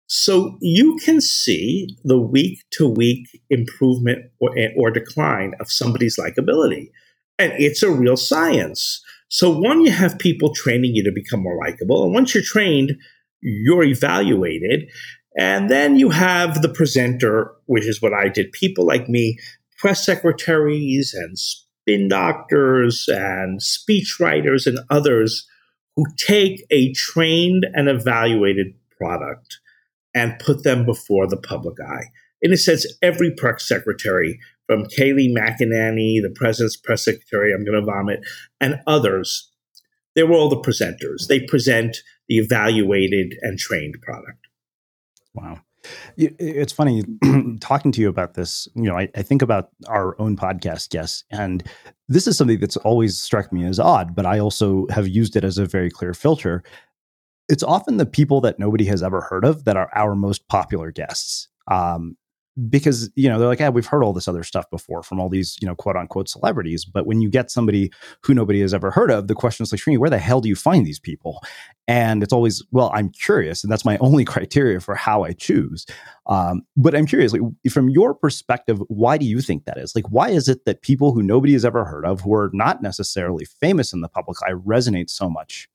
So you can see the week to week improvement or, or decline of somebody's likability. And it's a real science. So one, you have people training you to become more likable. And once you're trained, you're evaluated. And then you have the presenter, which is what I did. People like me, press secretaries and spin doctors and speech writers and others who take a trained and evaluated product and put them before the public eye. In a sense, every press secretary, from Kayleigh McEnany, the president's press secretary, I'm going to vomit, and others, they were all the presenters. They present the evaluated and trained product. Wow. It's funny talking to you about this. You know, I, I think about our own podcast guests, and this is something that's always struck me as odd, but I also have used it as a very clear filter. It's often the people that nobody has ever heard of that are our most popular guests. Um, because, you know, they're like, yeah, we've heard all this other stuff before from all these, you know, quote unquote celebrities. But when you get somebody who nobody has ever heard of, the question is like, Srini, where the hell do you find these people? And it's always, well, I'm curious. And that's my only criteria for how I choose. Um, but I'm curious, like, from your perspective, why do you think that is? Like, why is it that people who nobody has ever heard of, who are not necessarily famous in the public eye, resonate so much?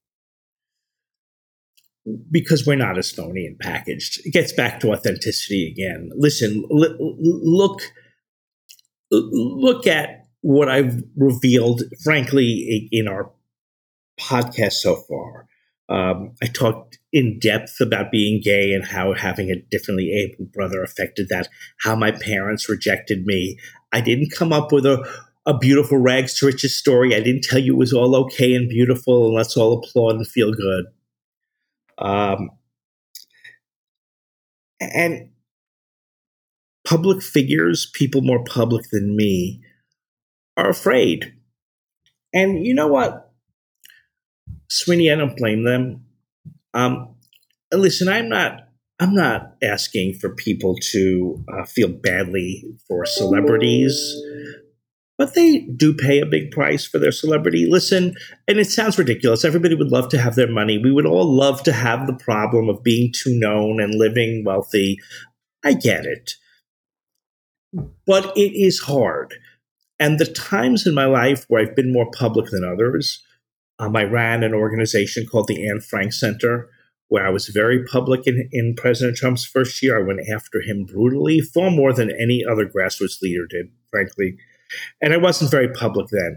Because we're not as phony and packaged. It gets back to authenticity again. Listen, l- look, look at what I've revealed, frankly, in our podcast so far. Um, I talked in depth about being gay and how having a differently able brother affected that, how my parents rejected me. I didn't come up with a, a beautiful rags to riches story. I didn't tell you it was all okay and beautiful and let's all applaud and feel good. Um, and public figures, people more public than me, are afraid. And you know what, Srini, I don't blame them. Um, listen, I'm not, I'm not asking for people to uh, feel badly for celebrities, but they do pay a big price for their celebrity. Listen, and it sounds ridiculous. Everybody would love to have their money. We would all love to have the problem of being too known and living wealthy. I get it. But it is hard. And the times in my life where I've been more public than others, um, I ran an organization called the Anne Frank Center, where I was very public in, in President Trump's first year. I went after him brutally, far more than any other grassroots leader did, frankly. And I wasn't very public then.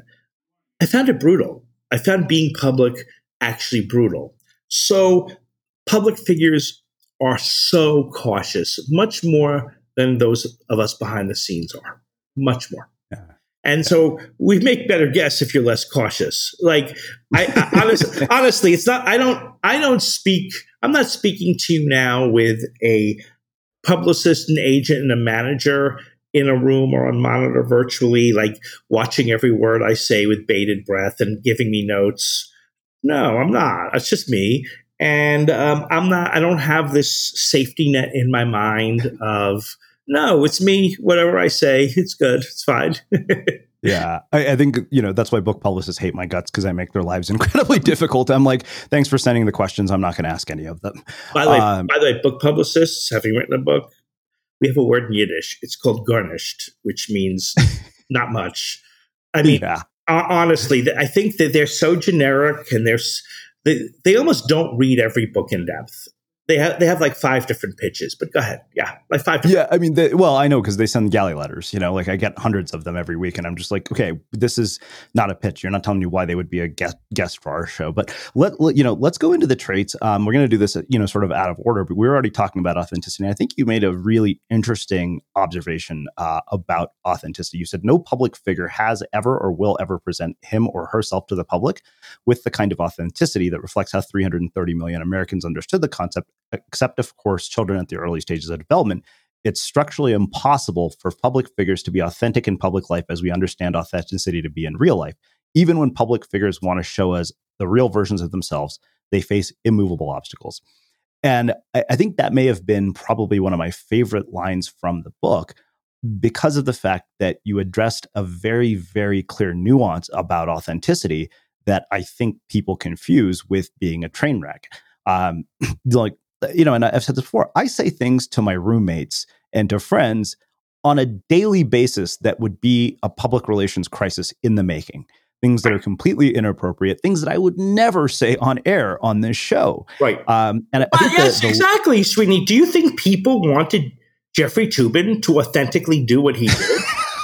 I found it brutal. I found being public actually brutal. So public figures are so cautious, much more than those of us behind the scenes are, much more. Yeah. And so we make better guests if you're less cautious. Like, I, I honestly, honestly, it's not, I don't, I don't speak, I'm not speaking to you now with a publicist, an agent, and a manager in a room or on monitor virtually, like watching every word I say with bated breath and giving me notes. No, I'm not. It's just me. And um, I'm not, I don't have this safety net in my mind of, no, it's me. Whatever I say, it's good. It's fine. Yeah, I, I think, you know, that's why book publicists hate my guts, because I make their lives incredibly difficult. I'm like, thanks for sending the questions. I'm not going to ask any of them. By the way, um, by the way, book publicists, having written a book, we have a word in Yiddish. It's called garnished, which means not much. I mean, yeah. honestly, I think that they're so generic, and they're they, they almost don't read every book in depth. They have they have like five different pitches, but go ahead. Yeah, like five. Different yeah, I mean, they, well, I know because they send galley letters. You know, like I get hundreds of them every week, and I'm just like, okay, this is not a pitch. You're not telling me why they would be a guest guest for our show. But let, let you know, let's go into the traits. Um, we're going to do this, you know, sort of out of order. But we were already talking about authenticity. I think you made a really interesting observation uh, about authenticity. You said no public figure has ever or will ever present him or herself to the public with the kind of authenticity that reflects how three hundred thirty million Americans understood the concept. Except, of course, children at the early stages of development. It's structurally impossible for public figures to be authentic in public life as we understand authenticity to be in real life. Even when public figures want to show us the real versions of themselves, they face immovable obstacles. And I, I think that may have been probably one of my favorite lines from the book, because of the fact that you addressed a very, very clear nuance about authenticity that I think people confuse with being a train wreck. Um, like, you know, and I've said this before, I say things to my roommates and to friends on a daily basis that would be a public relations crisis in the making. Things that are completely inappropriate, things that I would never say on air on this show. Right. Um, and I uh, think yes, the, the, exactly, Srini. Do you think people wanted Jeffrey Toobin to authentically do what he did?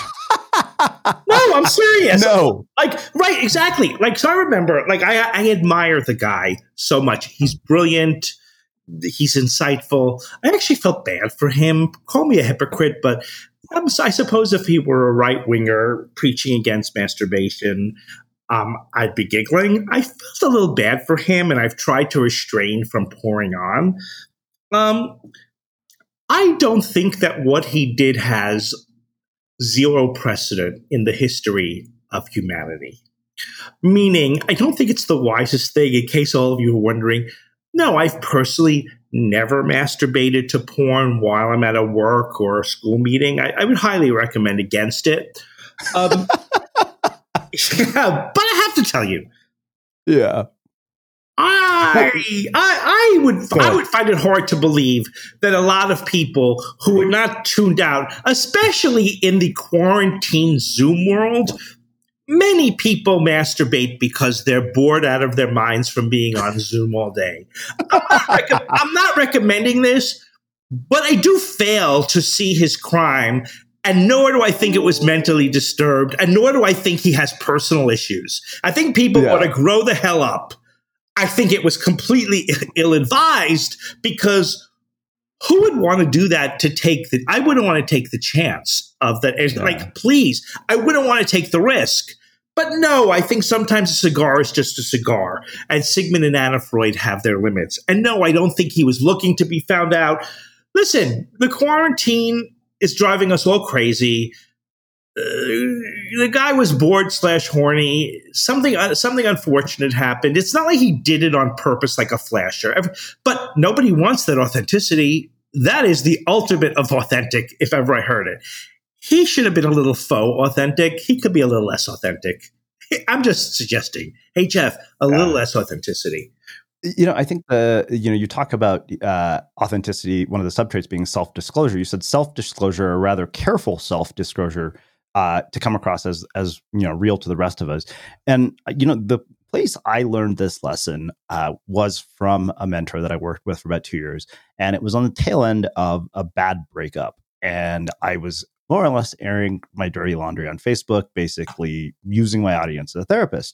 No, I'm serious. No. Like, right, exactly. Like, so I remember, like, I, I admire the guy so much. He's brilliant. He's insightful. I actually felt bad for him. Call me a hypocrite, but um, I suppose if he were a right winger preaching against masturbation, um, I'd be giggling. I felt a little bad for him, and I've tried to restrain from pouring on. Um, I don't think that what he did has zero precedent in the history of humanity. Meaning, I don't think it's the wisest thing, in case all of you are wondering. No, I've personally never masturbated to porn while I'm at a work or a school meeting. I, I would highly recommend against it. Um, yeah, but I have to tell you. Yeah. I, I I would I would find it hard to believe that a lot of people who are not tuned out, especially in the quarantine Zoom world, many people masturbate because they're bored out of their minds from being on Zoom all day. I'm not, rec- I'm not recommending this, but I do fail to see his crime, and nor do I think it was mentally disturbed, and nor do I think he has personal issues. I think people Yeah. want to grow the hell up. I think it was completely ill-advised, because who would want to do that to take the – I wouldn't want to take the chance of that. Yeah. Like, please, I wouldn't want to take the risk. But no, I think sometimes a cigar is just a cigar, and Sigmund and Anna Freud have their limits. And no, I don't think he was looking to be found out. Listen, the quarantine is driving us all crazy. Uh, the guy was bored slash horny. Something uh, something unfortunate happened. It's not like he did it on purpose like a flasher. But nobody wants that authenticity. That is the ultimate of authentic, if ever I heard it. He should have been a little faux authentic. He could be a little less authentic. I'm just suggesting, hey, Jeff, a little uh, less authenticity. You know, I think the, you know, you talk about uh, authenticity, one of the subtraits being self-disclosure. You said self-disclosure, or rather careful self-disclosure, uh, to come across as, as, you know, real to the rest of us. And, you know, the place I learned this lesson uh, was from a mentor that I worked with for about two years. And it was on the tail end of a bad breakup. And I was more or less airing my dirty laundry on Facebook, basically using my audience as a therapist.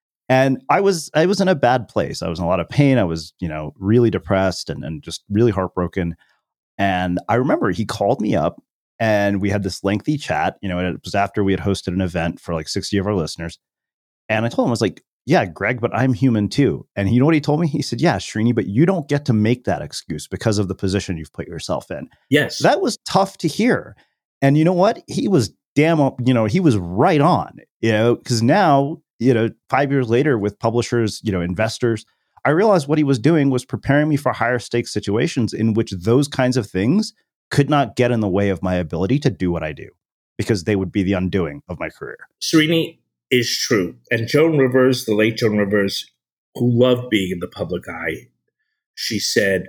And I was I was in a bad place. I was in a lot of pain. I was, you know, really depressed and, and just really heartbroken. And I remember he called me up and we had this lengthy chat. You know, it was after we had hosted an event for like sixty of our listeners. And I told him, I was like, yeah, Greg, but I'm human too. And you know what he told me? He said, yeah, Srini, but you don't get to make that excuse because of the position you've put yourself in. Yes. That was tough to hear. And you know what? He was damn, you know, he was right on, you know, because now, you know, five years later with publishers, you know, investors, I realized what he was doing was preparing me for higher stakes situations in which those kinds of things could not get in the way of my ability to do what I do, because they would be the undoing of my career. Srini, is true. And Joan Rivers, the late Joan Rivers, who loved being in the public eye, she said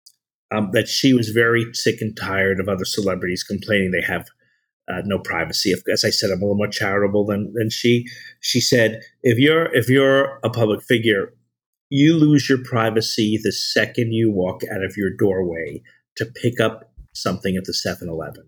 um, that she was very sick and tired of other celebrities complaining they have uh, no privacy. As I said, I'm a little more charitable than than she. She said, if you're if you're a public figure, you lose your privacy the second you walk out of your doorway to pick up something at the seven eleven.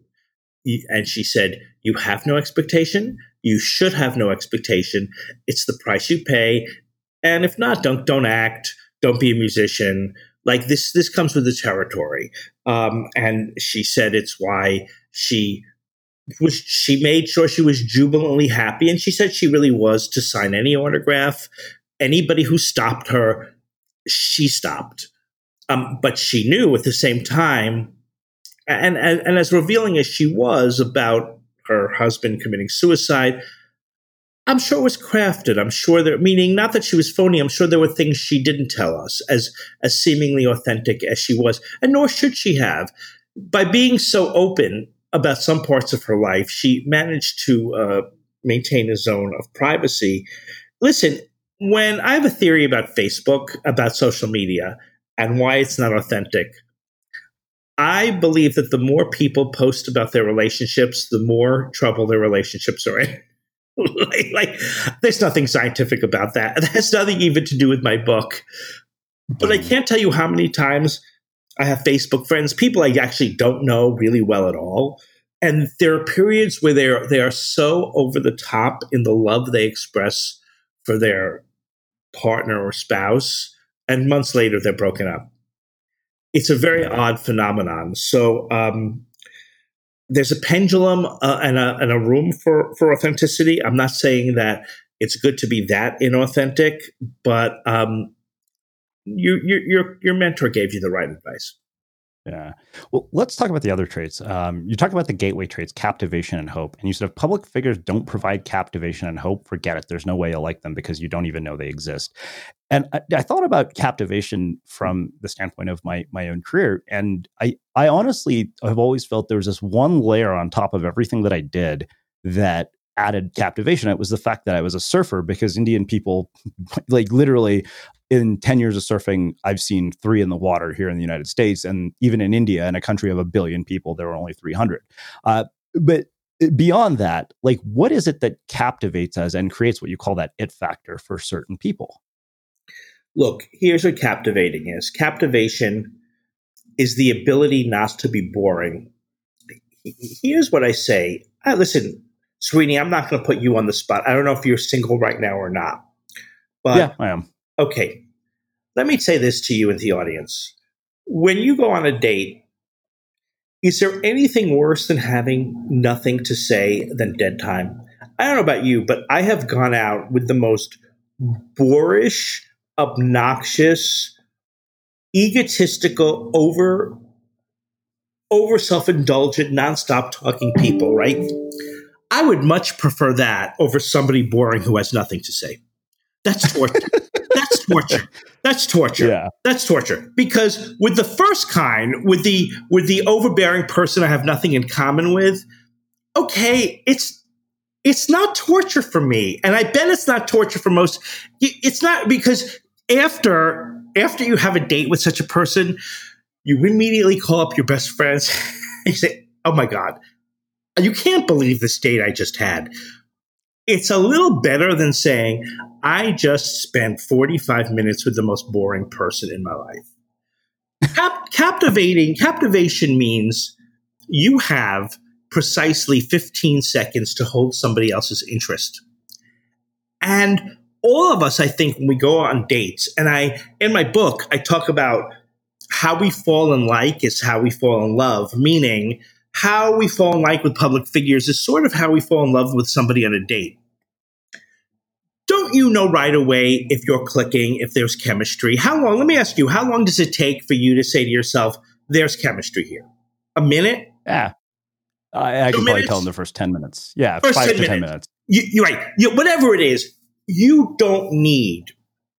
And she said, you have no expectation. You should have no expectation. It's the price you pay. And if not, don't don't act. Don't be a musician. Like this, this comes with the territory. Um, and she said it's why she was. She made sure she was jubilantly happy, and she said she really was, to sign any autograph. Anybody who stopped her, she stopped. Um, but she knew at the same time. And, and and as revealing as she was about her husband committing suicide, I'm sure it was crafted. I'm sure there, meaning not that she was phony. I'm sure there were things she didn't tell us, as as seemingly authentic as she was, and nor should she have. By being so open about some parts of her life, she managed to uh, maintain a zone of privacy. Listen, when I have a theory about Facebook, about social media, and why it's not authentic. I believe that the more people post about their relationships, the more trouble their relationships are in. like, like, there's nothing scientific about that. It has nothing even to do with my book. But I can't tell you how many times I have Facebook friends, people I actually don't know really well at all. And there are periods where they are, they are so over the top in the love they express for their partner or spouse, and months later they're broken up. It's a very odd phenomenon. So um, there's a pendulum uh, and, a, and a room for, for authenticity. I'm not saying that it's good to be that inauthentic, but um, you, you, your your mentor gave you the right advice. Yeah. Well, let's talk about the other traits. Um, you talked about the gateway traits, captivation and hope. And you said if public figures don't provide captivation and hope, forget it. There's no way you'll like them because you don't even know they exist. And I, I thought about captivation from the standpoint of my my own career. And I, I honestly have always felt there was this one layer on top of everything that I did that added captivation. It was the fact that I was a surfer, because Indian people, like literally, in ten years of surfing, I've seen three in the water here in the United States. And even in India, in a country of a billion people, there were only three hundred. Uh, but beyond that, like, what is it that captivates us and creates what you call that it factor for certain people? Look, here's what captivating is. Captivation is the ability not to be boring. Here's what I say. Uh, listen, Srini, I'm not going to put you on the spot. I don't know if you're single right now or not. But yeah, I am. Okay, let me say this to you in the audience. When you go on a date, is there anything worse than having nothing to say than dead time? I don't know about you, but I have gone out with the most boorish, obnoxious, egotistical, over, over self-indulgent, nonstop talking people, right? I would much prefer that over somebody boring who has nothing to say. That's torture. That's torture. That's torture. Yeah. That's torture. Because with the first kind, with the with the overbearing person I have nothing in common with, okay, it's it's not torture for me. And I bet it's not torture for most. It's not, because after after you have a date with such a person, you immediately call up your best friends and you say, "Oh my God, you can't believe this date I just had." It's a little better than saying, I just spent forty-five minutes with the most boring person in my life. Cap- captivating, captivation means you have precisely fifteen seconds to hold somebody else's interest. And all of us, I think, when we go on dates, and I, in my book, I talk about how we fall in like is how we fall in love, meaning how we fall in like with public figures is sort of how we fall in love with somebody on a date. Don't you know right away if you're clicking, if there's chemistry? How long, let me ask you, how long does it take for you to say to yourself, there's chemistry here? A minute? Yeah. I, I can probably tell in the first ten minutes. Yeah, first five ten to minutes. ten minutes. You, you're right. You, whatever it is, you don't need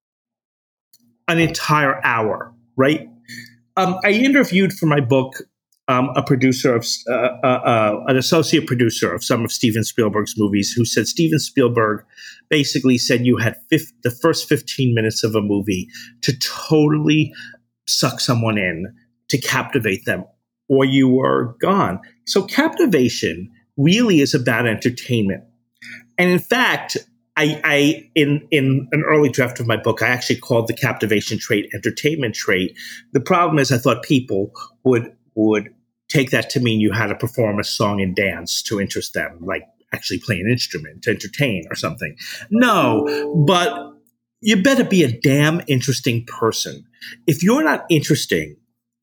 an entire hour, right? Um, I interviewed for my book Um, a producer of, uh, uh, uh, an associate producer of some of Steven Spielberg's movies, who said Steven Spielberg basically said you had fif- the first fifteen minutes of a movie to totally suck someone in, to captivate them, or you were gone. So captivation really is about entertainment. And in fact, I, I in, in an early draft of my book, I actually called the captivation trait entertainment trait. The problem is I thought people would would take that to mean you had to perform a song and dance to interest them, like actually play an instrument to entertain or something. No, but you better be a damn interesting person. If you're not interesting,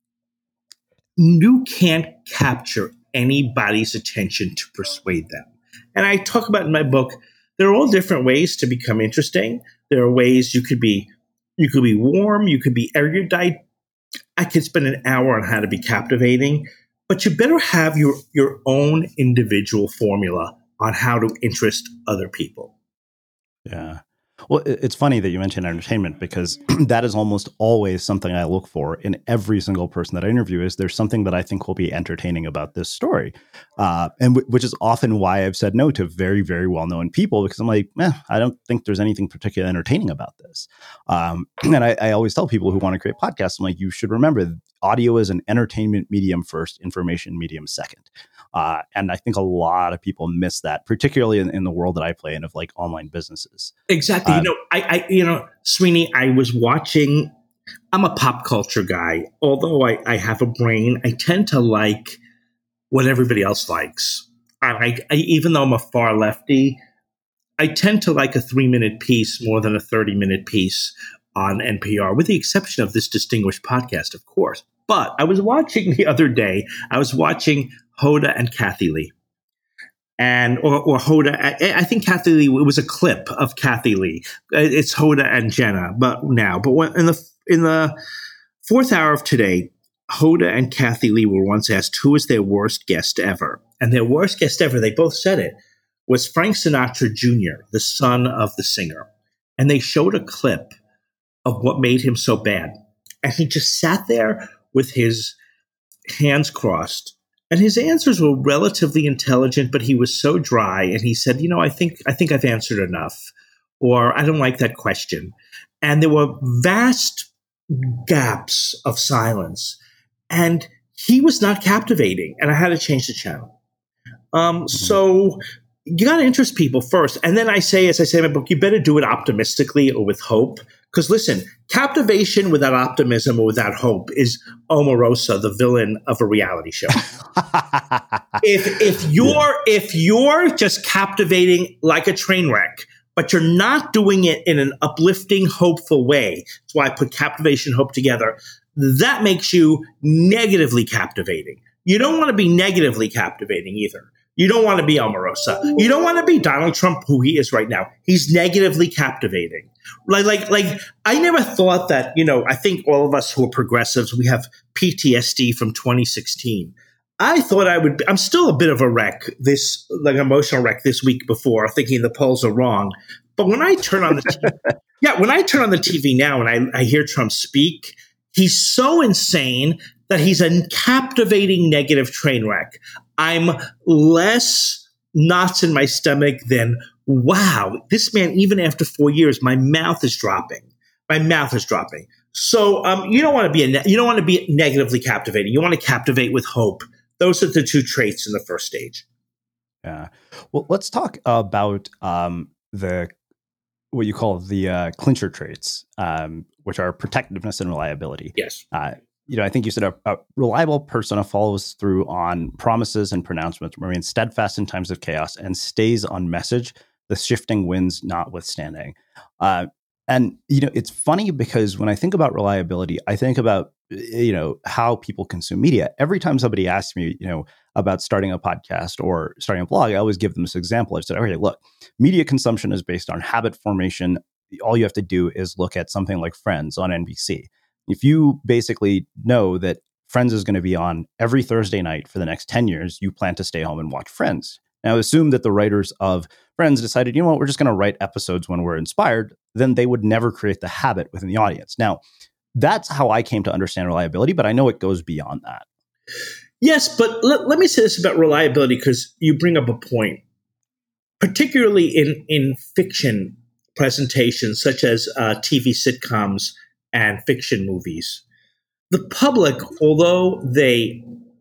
you can't capture anybody's attention to persuade them. And I talk about in my book, there are all different ways to become interesting. There are ways you could be, you could be warm, you could be erudite. I could spend an hour on how to be captivating. But you better have your, your own individual formula on how to interest other people. Yeah. Well, it's funny that you mentioned entertainment because that is almost always something I look for in every single person that I interview. Is there's something that I think will be entertaining about this story, uh, and w- which is often why I've said no to very, very well-known people because I'm like, eh, I don't think there's anything particularly entertaining about this. Um, and I, I always tell people who want to create podcasts, I'm like, you should remember audio is an entertainment medium first, information medium second. Uh, and I think a lot of people miss that, particularly in, in the world that I play in of like online businesses. Exactly. Um, you know, I, I, you know, Srini, I was watching, I'm a pop culture guy. Although I, I have a brain, I tend to like what everybody else likes. I, I, even though I'm a far lefty, I tend to like a three minute piece more than a thirty minute piece on N P R, with the exception of this distinguished podcast, of course. But I was watching the other day, I was watching Hoda and Kathy Lee. And, or, or Hoda, I, I think Kathy Lee, it was a clip of Kathy Lee. It's Hoda and Jenna, but now, but when, in the, in the fourth hour of today, Hoda and Kathy Lee were once asked who was their worst guest ever. And their worst guest ever, they both said it, was Frank Sinatra Junior, the son of the singer. And they showed a clip of what made him so bad. And he just sat there with his hands crossed. And his answers were relatively intelligent, but he was so dry. And he said, you know, I think I think I've answered enough. Or I don't like that question. And there were vast gaps of silence. And he was not captivating. And I had to change the channel. Um, mm-hmm. So you got to interest people first. And then I say, as I say in my book, you better do it optimistically or with hope. Because listen, captivation without optimism or without hope is Omarosa, the villain of a reality show. if if you're yeah. if you're just captivating like a train wreck, but you're not doing it in an uplifting, hopeful way, that's why I put captivation, hope together, that makes you negatively captivating. You don't want to be negatively captivating either. You don't want to be Omarosa. You don't want to be Donald Trump, who he is right now. He's negatively captivating. Like, like, like, I never thought that, you know, I think all of us who are progressives, we have P T S D from twenty sixteen. I thought I would, be, I'm still a bit of a wreck, this, like emotional wreck this week before, thinking the polls are wrong. But when I turn on the T V, yeah, when I turn on the T V now and I, I hear Trump speak, he's so insane that he's a captivating negative train wreck. I'm less knots in my stomach than, wow, this man, even after four years, my mouth is dropping. My mouth is dropping. So um, you don't want to be a ne- you don't want to be negatively captivating. You want to captivate with hope. Those are the two traits in the first stage. Yeah. Well, let's talk about um, the what you call the uh, clincher traits, um, which are protectiveness and reliability. Yes. Uh, you know, I think you said a, a reliable persona follows through on promises and pronouncements, remains steadfast in times of chaos, and stays on message, the shifting winds notwithstanding. Uh, and, you know, it's funny because when I think about reliability, I think about, you know, how people consume media. Every time somebody asks me, you know, about starting a podcast or starting a blog, I always give them this example. I said, okay, look, media consumption is based on habit formation. All you have to do is look at something like Friends on N B C. If you basically know that Friends is going to be on every Thursday night for the next ten years, you plan to stay home and watch Friends. Now, assume that the writers of Friends decided, you know what, we're just going to write episodes when we're inspired, then they would never create the habit within the audience. Now, that's how I came to understand reliability, but I know it goes beyond that. Yes, but let, let me say this about reliability because you bring up a point, particularly in, in fiction presentations such as uh, T V sitcoms and fiction movies. The public, although they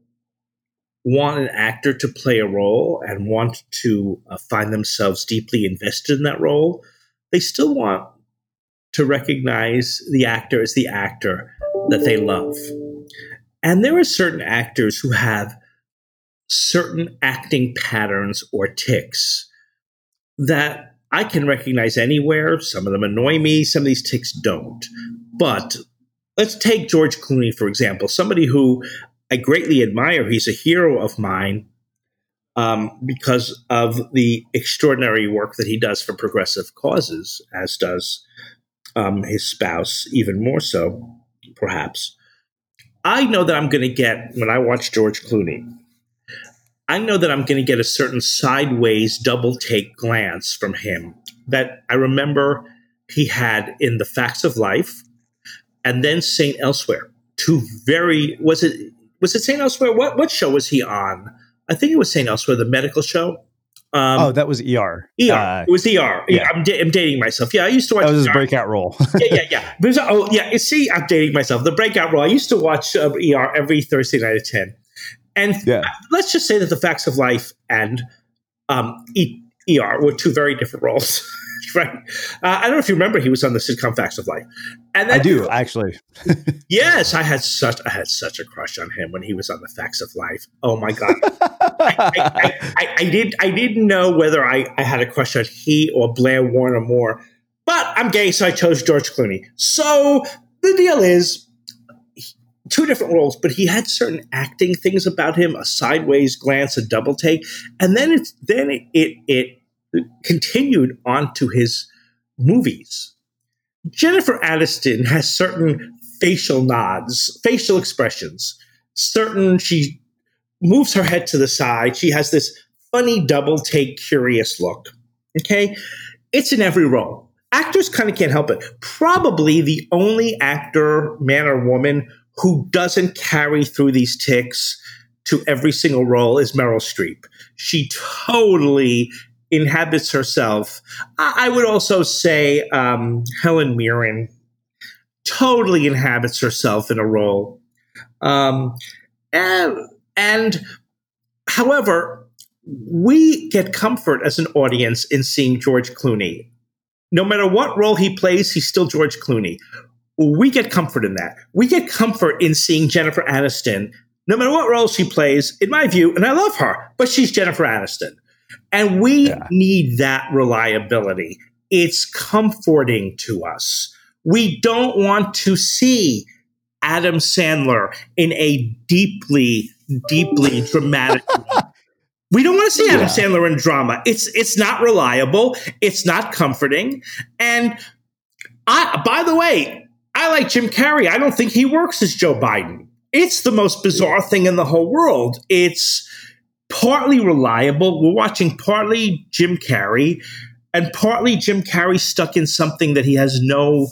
want an actor to play a role and want to uh, find themselves deeply invested in that role, they still want to recognize the actor as the actor that they love. And there are certain actors who have certain acting patterns or tics that I can recognize anywhere. Some of them annoy me. Some of these tics don't. But let's take George Clooney, for example, somebody who I greatly admire. He's a hero of mine um, because of the extraordinary work that he does for progressive causes, as does um, his spouse, even more so, perhaps. I know that I'm going to get, when I watch George Clooney, I know that I'm going to get a certain sideways double take glance from him that I remember he had in The Facts of Life, and then Saint Elsewhere. Two very was it was it Saint Elsewhere? What what show was he on? I think it was Saint Elsewhere, the medical show. Um, oh, that was E R. E R. Uh, it was E R. Yeah. I'm, da- I'm dating myself. Yeah, I used to watch. That was his breakout role. yeah, yeah, yeah. There's a, oh, yeah. See, I'm dating myself. The breakout role. I used to watch uh, E R every Thursday night at ten. And yeah. let's just say that The Facts of Life and um, e- ER were two very different roles. Right. Uh, I don't know if you remember, he was on the sitcom Facts of Life. And then, I do, actually. yes, I had such I had such a crush on him when he was on the Facts of Life. Oh my God. I, I, I, I did I didn't know whether I, I had a crush on he or Blair Warner Moore, but I'm gay, so I chose George Clooney. So the deal is two different roles, but he had certain acting things about him, a sideways glance, a double take, and then it's then it it, it continued on to his movies. Jennifer Aniston has certain facial nods, facial expressions. Certain, she moves her head to the side. She has this funny double take, curious look. Okay? It's in every role. Actors kind of can't help it. Probably the only actor, man or woman, who doesn't carry through these tics to every single role is Meryl Streep. She totally inhabits herself. I would also say um, Helen Mirren totally inhabits herself in a role. Um, and, and however, we get comfort as an audience in seeing George Clooney. No matter what role he plays, he's still George Clooney. We get comfort in that. We get comfort in seeing Jennifer Aniston. No matter what role she plays, in my view, and I love her, but she's Jennifer Aniston. And we yeah. need that reliability. It's comforting to us. We don't want to see Adam Sandler in a deeply, deeply dramatic We don't want to see Adam yeah. Sandler in drama. It's it's not reliable. It's not comforting. And I, by the way, I like Jim Carrey. I don't think he works as Joe Biden. It's the most bizarre thing in the whole world. It's partly reliable. We're watching partly Jim Carrey and partly Jim Carrey stuck in something that he has no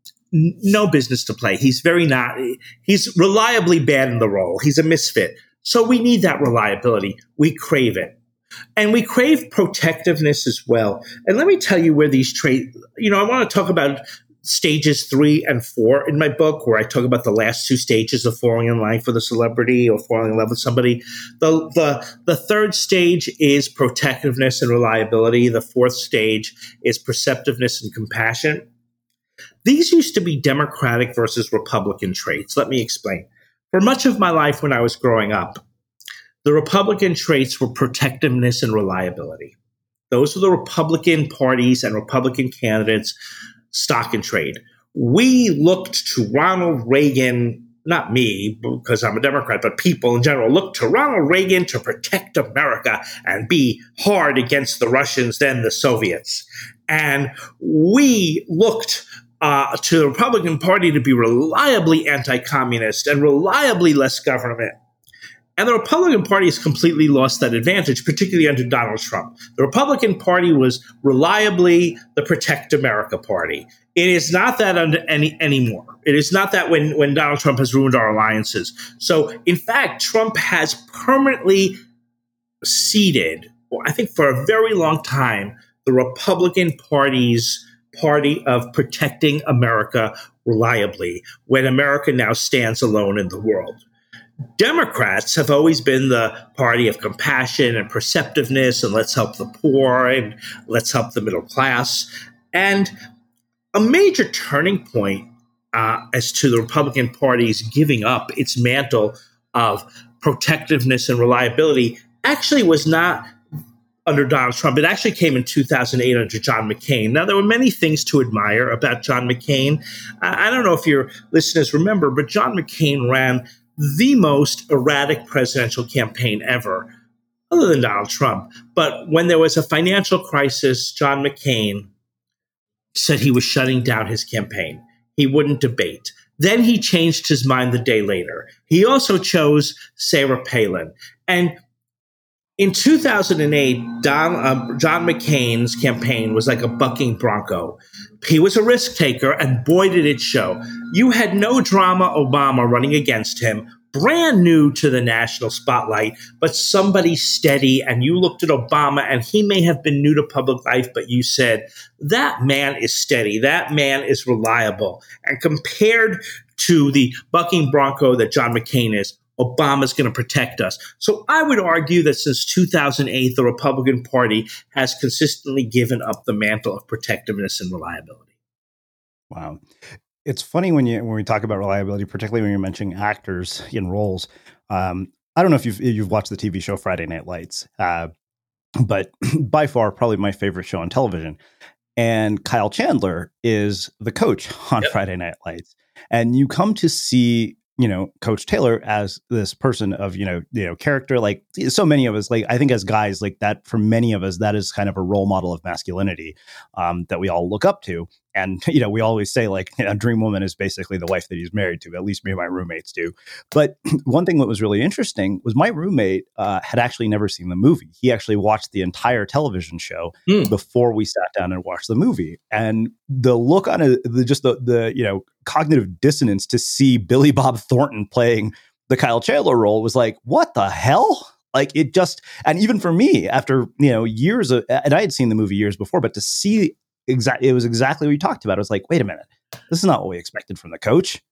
no business to play. He's very not, he's reliably bad in the role. He's a misfit. So we need that reliability. We crave it. And we crave protectiveness as well. And let me tell you where these traits, you know, I want to talk about stages three and four in my book, where I talk about the last two stages of falling in line with a celebrity or falling in love with somebody. The, the, the third stage is protectiveness and reliability. The fourth stage is perceptiveness and compassion. These used to be Democratic versus Republican traits. Let me explain. For much of my life when I was growing up, the Republican traits were protectiveness and reliability. Those were the Republican parties and Republican candidates' stock and trade. We looked to Ronald Reagan, not me, because I'm a Democrat, but people in general looked to Ronald Reagan to protect America and be hard against the Russians, then the Soviets. And we looked Uh, to the Republican Party to be reliably anti-communist and reliably less government. And the Republican Party has completely lost that advantage, particularly under Donald Trump. The Republican Party was reliably the Protect America Party. It is not that under any anymore. It is not that when, when Donald Trump has ruined our alliances. So, in fact, Trump has permanently ceded, well, I think for a very long time, the Republican Party's party of protecting America reliably when America now stands alone in the world. Democrats have always been the party of compassion and perceptiveness and let's help the poor and let's help the middle class. And a major turning point uh, as to the Republican Party's giving up its mantle of protectiveness and reliability actually was not under Donald Trump. It actually came in two thousand eight under John McCain. Now, there were many things to admire about John McCain. I don't know if your listeners remember, but John McCain ran the most erratic presidential campaign ever, other than Donald Trump. But when there was a financial crisis, John McCain said he was shutting down his campaign. He wouldn't debate. Then he changed his mind the day later. He also chose Sarah Palin. And In two thousand eight, Don, uh, John McCain's campaign was like a bucking bronco. He was a risk taker, and boy, did it show. You had no drama Obama running against him, brand new to the national spotlight, but somebody steady. And you looked at Obama, and he may have been new to public life, but you said, that man is steady. That man is reliable. And compared to the bucking bronco that John McCain is, Obama's going to protect us. So I would argue that since two thousand eight, the Republican Party has consistently given up the mantle of protectiveness and reliability. Wow. It's funny when you when we talk about reliability, particularly when you're mentioning actors in roles. Um, I don't know if you've you've watched the T V show Friday Night Lights, uh, but by far probably my favorite show on television. And Kyle Chandler is the coach on yep. Friday Night Lights, and you come to see, you know, Coach Taylor as this person of, you know, you know, character. Like so many of us, like I think as guys, like that for many of us, that is kind of a role model of masculinity um, that we all look up to. And, you know, we always say like a dream woman is basically the wife that he's married to. At least me and my roommates do. But one thing that was really interesting was my roommate uh, had actually never seen the movie. He actually watched the entire television show mm. before we sat down and watched the movie. And the look on it, the, just the, the, you know, cognitive dissonance to see Billy Bob Thornton playing the Kyle Chandler role was like, what the hell? Like it just, and even for me, after, you know, years of, and I had seen the movie years before, but to see exactly, it was exactly what you talked about. I was like, wait a minute, this is not what we expected from the coach.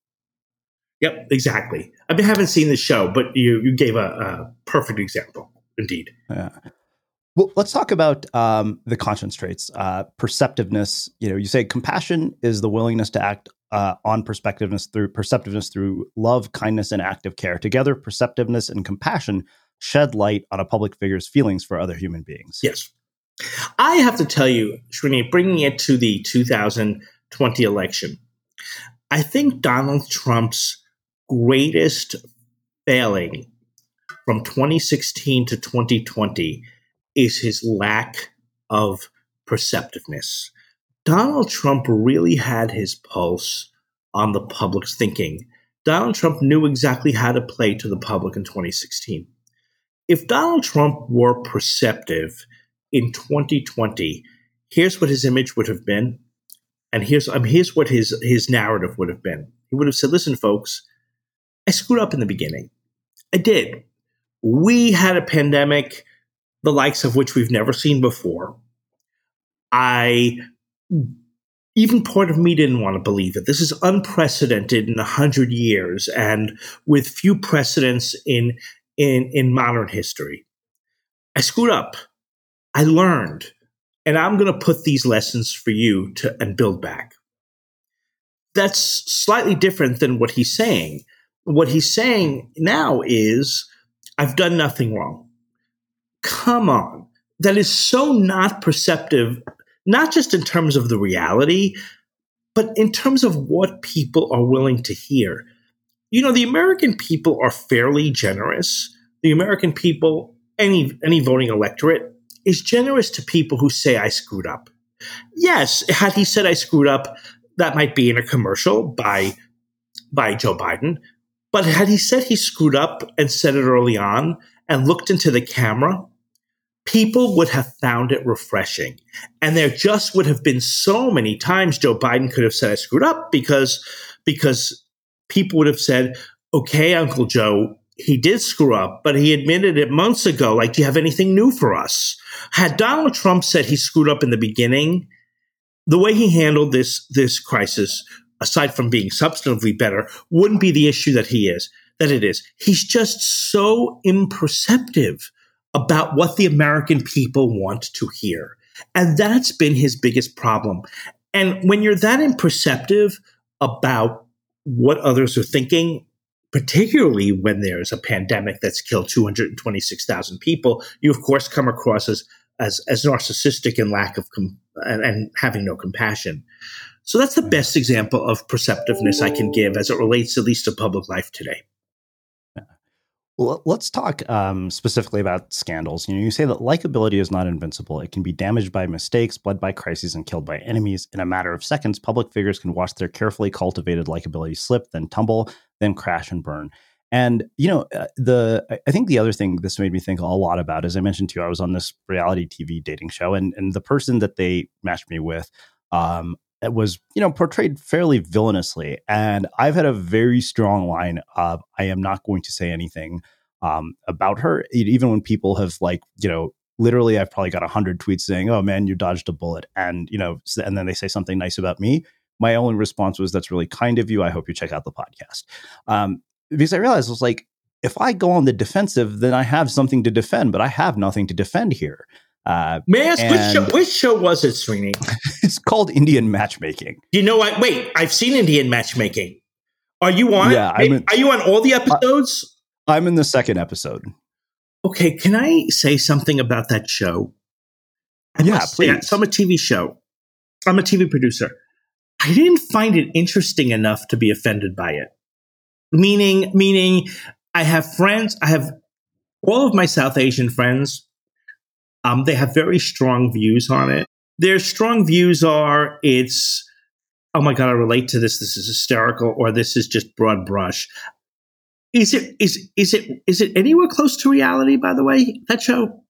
Yep, exactly. I mean, I haven't seen the show, but you you gave a, a perfect example, indeed. Yeah. Well, let's talk about um, the conscience traits, uh, perceptiveness. You know, you say compassion is the willingness to act uh, on perspectiveness through perceptiveness through love, kindness, and active care. Together, perceptiveness and compassion shed light on a public figure's feelings for other human beings. Yes. I have to tell you, Srini, bringing it to the two thousand twenty election, I think Donald Trump's greatest failing from twenty sixteen to twenty twenty is his lack of perceptiveness. Donald Trump really had his pulse on the public's thinking. Donald Trump knew exactly how to play to the public in twenty sixteen. If Donald Trump were perceptive in twenty twenty, here's what his image would have been, and here's um, here's what his his narrative would have been. He would have said, listen, folks, I screwed up in the beginning. I did. We had a pandemic, the likes of which we've never seen before. I, even part of me didn't want to believe it. This is unprecedented in a hundred years and with few precedents in, in, in modern history. I screwed up. I learned, and I'm going to put these lessons for you to and build back. That's slightly different than what he's saying. What he's saying now is, I've done nothing wrong. Come on. That is so not perceptive, not just in terms of the reality, but in terms of what people are willing to hear. You know, the American people are fairly generous. The American people, any any voting electorate, is generous to people who say, I screwed up. Yes, had he said I screwed up, that might be in a commercial by, by Joe Biden. But had he said he screwed up and said it early on and looked into the camera, people would have found it refreshing. And there just would have been so many times Joe Biden could have said I screwed up because, because people would have said, okay, Uncle Joe, he did screw up, but he admitted it months ago. Like, do you have anything new for us? Had Donald Trump said he screwed up in the beginning, the way he handled this, this crisis, aside from being substantively better, wouldn't be the issue that he is, that it is. He's just so imperceptive about what the American people want to hear. And that's been his biggest problem. And when you're that imperceptive about what others are thinking, particularly when there's a pandemic that's killed two hundred twenty-six thousand people, you of course come across as as, as narcissistic and lack of com- and, and having no compassion. So that's the best example of perceptiveness I can give as it relates at least to public life today. Well, let's talk um, specifically about scandals. You know, you say that likability is not invincible. It can be damaged by mistakes, bled by crises, and killed by enemies. In a matter of seconds, public figures can watch their carefully cultivated likability slip, then tumble, then crash and burn. And, you know, uh, the I think the other thing this made me think a lot about, as I mentioned to you, I was on this reality T V dating show, and and the person that they matched me with um, was, you know, portrayed fairly villainously. And I've had a very strong line of, I am not going to say anything um, about her, even when people have, like, you know, literally, I've probably got a hundred tweets saying, "Oh man, you dodged a bullet," and you know, and then they say something nice about me. My only response was, "That's really kind of you. I hope you check out the podcast." Um, because I realized I was like, if I go on the defensive, then I have something to defend, but I have nothing to defend here. Uh, May I ask, which show, which show was it, Srini? It's called Indian Matchmaking. You know what? Wait, I've seen Indian Matchmaking. Are you on yeah, it? In, Are you on all the episodes? Uh, I'm in the second episode. Okay, can I say something about that show? I yeah, please. Say, so I'm a T V show. I'm a T V producer. I didn't find it interesting enough to be offended by it. Meaning, meaning, I have friends. I have all of my South Asian friends. Um, they have very strong views on it. Their strong views are it's, oh my God, I relate to this. This is hysterical, or this is just broad brush. Is it is is it is it anywhere close to reality? By the way, that show.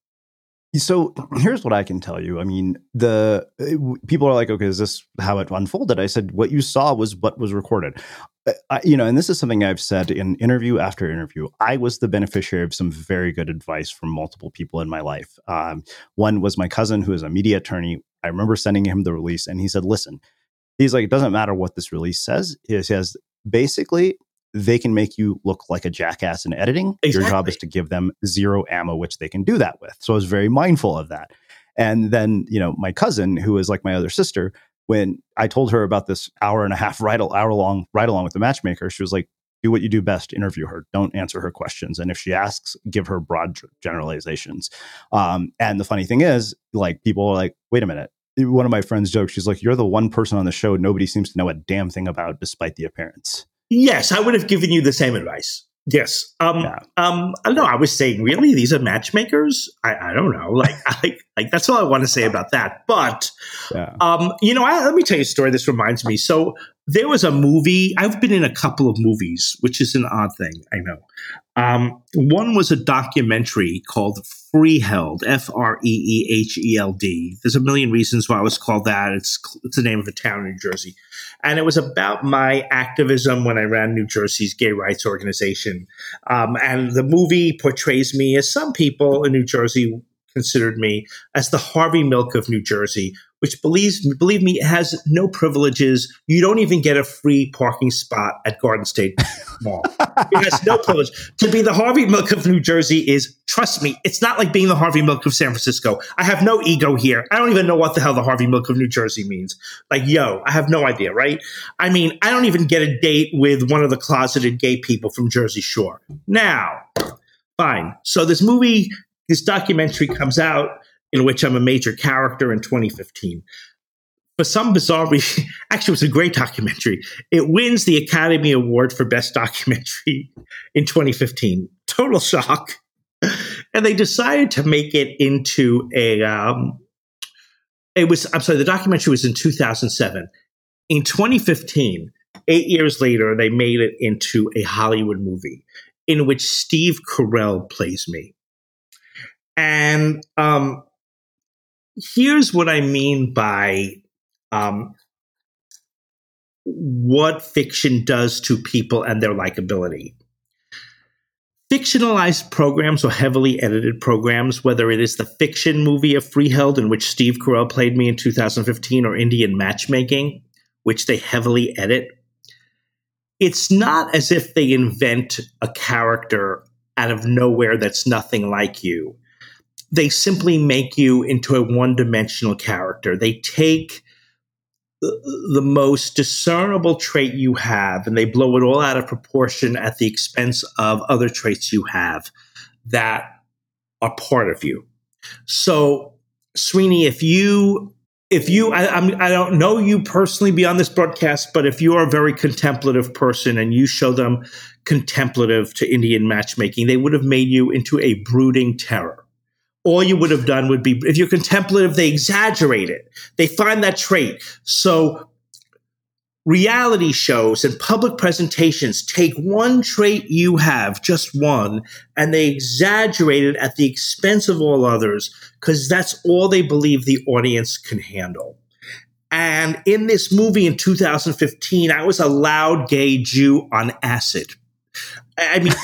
So here's what I can tell you. I mean, the people are like, okay, is this how it unfolded? I said, what you saw was what was recorded. I, you know, and this is something I've said in interview after interview. I was the beneficiary of some very good advice from multiple people in my life. Um, one was my cousin, who is a media attorney. I remember sending him the release, and he said, listen, he's like, it doesn't matter what this release says. It says, basically, they can make you look like a jackass in editing. Exactly. Your job is to give them zero ammo, which they can do that with. So I was very mindful of that. And then, you know, my cousin, who is like my other sister, when I told her about this hour and a half ride, hour long ride along with the matchmaker, she was like, do what you do best, interview her. Don't answer her questions. And if she asks, give her broad generalizations. Um, and the funny thing is, like, people are like, wait a minute. One of my friends joked, she's like, you're the one person on the show nobody seems to know a damn thing about, despite the appearance. Yes, I would have given you the same advice. Yes. Um, yeah. um, no, I was saying, really, these are matchmakers? I, I don't know. Like, I, like that's all I want to say about that. But, yeah. um, you know, I, let me tell you a story. This reminds me. So there was a movie. I've been in a couple of movies, which is an odd thing. I know. Um, one was a documentary called Freeheld, F R E E H E L D. There's a million reasons why it was called that. It's it's the name of a town in New Jersey. And it was about my activism when I ran New Jersey's gay rights organization. Um, and the movie portrays me, as some people in New Jersey considered me, as the Harvey Milk of New Jersey, which believes, believe me, has no privileges. You don't even get a free parking spot at Garden State Mall. It has no privilege. To be the Harvey Milk of New Jersey is, trust me, it's not like being the Harvey Milk of San Francisco. I have no ego here. I don't even know what the hell the Harvey Milk of New Jersey means. Like, yo, I have no idea, right? I mean, I don't even get a date with one of the closeted gay people from Jersey Shore. Now, fine. So this movie, this documentary comes out, in which I'm a major character in twenty fifteen. For some bizarre reason, actually, it was a great documentary. It wins the Academy Award for Best Documentary in twenty fifteen. Total shock. And they decided to make it into a, um, it was, I'm sorry, the documentary was in two thousand seven. In twenty fifteen, eight years later, they made it into a Hollywood movie in which Steve Carell plays me. And, um, here's what I mean by um, what fiction does to people and their likability. Fictionalized programs or heavily edited programs, whether it is the fiction movie of Freeheld, in which Steve Carell played me in two thousand fifteen, or Indian Matchmaking, which they heavily edit, it's not as if they invent a character out of nowhere that's nothing like you. They simply make you into a one-dimensional character. They take the, the most discernible trait you have, and they blow it all out of proportion at the expense of other traits you have that are part of you. So, Srini, if you, if you, I, I'm, I don't know you personally beyond this broadcast, but if you are a very contemplative person and you show them contemplative to Indian Matchmaking, they would have made you into a brooding terror. All you would have done would be, if you're contemplative, they exaggerate it. They find that trait. So reality shows and public presentations take one trait you have, just one, and they exaggerate it at the expense of all others because that's all they believe the audience can handle. And in this movie in two thousand fifteen, I was a loud gay Jew on acid. I mean,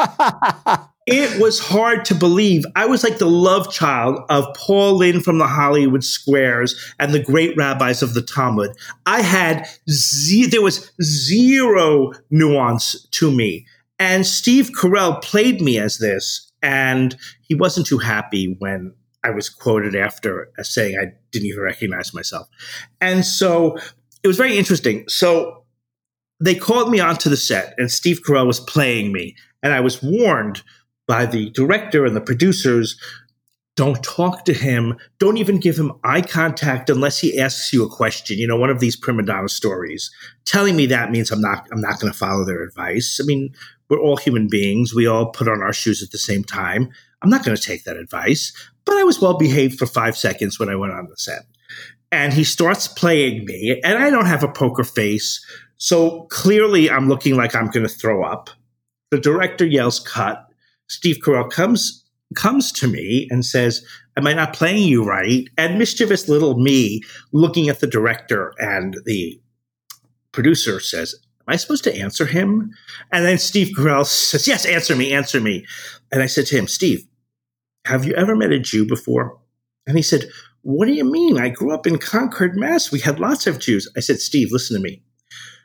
it was hard to believe. I was like the love child of Paul Lynde from the Hollywood Squares and the great rabbis of the Talmud. I had ze- there was zero nuance to me. And Steve Carell played me as this, and he wasn't too happy when I was quoted after as saying I didn't even recognize myself. And so it was very interesting. So they called me onto the set, and Steve Carell was playing me. And I was warned by the director and the producers, don't talk to him. Don't even give him eye contact unless he asks you a question. You know, one of these prima donna stories. Telling me that means I'm not, I'm not going to follow their advice. I mean, we're all human beings. We all put on our shoes at the same time. I'm not going to take that advice. But I was well behaved for five seconds when I went on the set. And he starts playing me, and I don't have a poker face. So clearly I'm looking like I'm going to throw up. The director yells, cut. Steve Carell comes comes to me and says, am I not playing you right? And mischievous little me looking at the director and the producer says, am I supposed to answer him? And then Steve Carell says, yes, answer me, answer me. And I said to him, Steve, have you ever met a Jew before? And he said, what do you mean? I grew up in Concord, Mass. We had lots of Jews. I said, Steve, listen to me.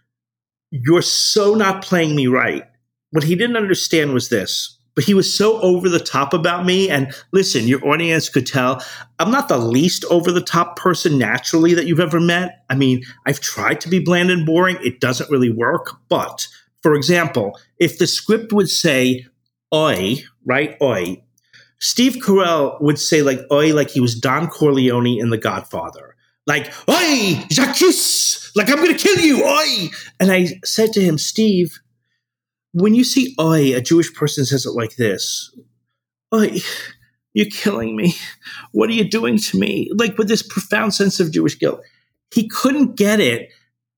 You're so not playing me right. What he didn't understand was this, but he was so over the top about me. And listen, your audience could tell I'm not the least over the top person naturally that you've ever met. I mean, I've tried to be bland and boring. It doesn't really work. But for example, if the script would say, oi, right? Oi. Steve Carell would say like, oi, like he was Don Corleone in The Godfather. Like, oi, Jacques, like I'm going to kill you, oi. And I said to him, Steve, when you see oi, a Jewish person says it like this, oi, you're killing me. What are you doing to me? Like with this profound sense of Jewish guilt. He couldn't get it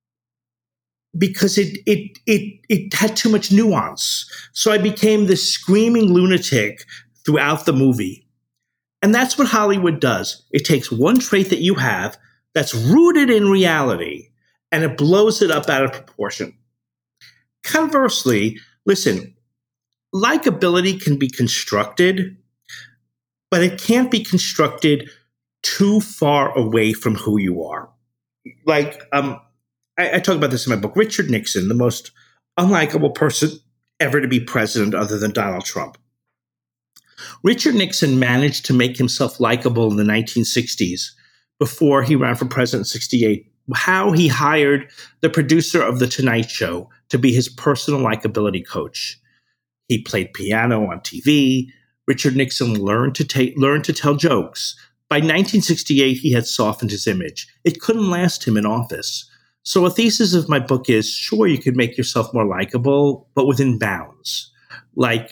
because it it it it had too much nuance. So I became this screaming lunatic throughout the movie. And that's what Hollywood does. It takes one trait that you have that's rooted in reality, and it blows it up out of proportion. Conversely, listen, likability can be constructed, but it can't be constructed too far away from who you are. Like, um, I, I talk about this in my book, Richard Nixon, the most unlikable person ever to be president other than Donald Trump. Richard Nixon managed to make himself likable in the nineteen sixties before he ran for president in sixty-eight. How he hired the producer of The Tonight Show to be his personal likability coach. He played piano on T V. Richard Nixon learned to take, learned to tell jokes. By nineteen sixty-eight, he had softened his image. It couldn't last him in office. So a thesis of my book is, sure, you could make yourself more likable, but within bounds. Like,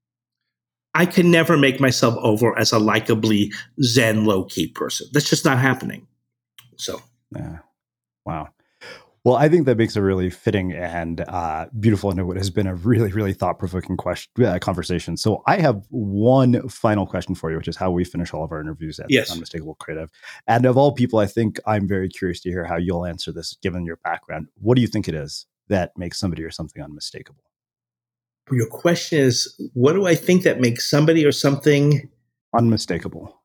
I can never make myself over as a likably Zen low-key person. That's just not happening. So, yeah. Wow. Well, I think that makes a really fitting and uh, beautiful into what has been a really, really thought-provoking question, uh, conversation. So I have one final question for you, which is how we finish all of our interviews at yes. Unmistakable Creative. And of all people, I think I'm very curious to hear how you'll answer this, given your background. What do you think it is that makes somebody or something unmistakable? Your question is, what do I think that makes somebody or something unmistakable?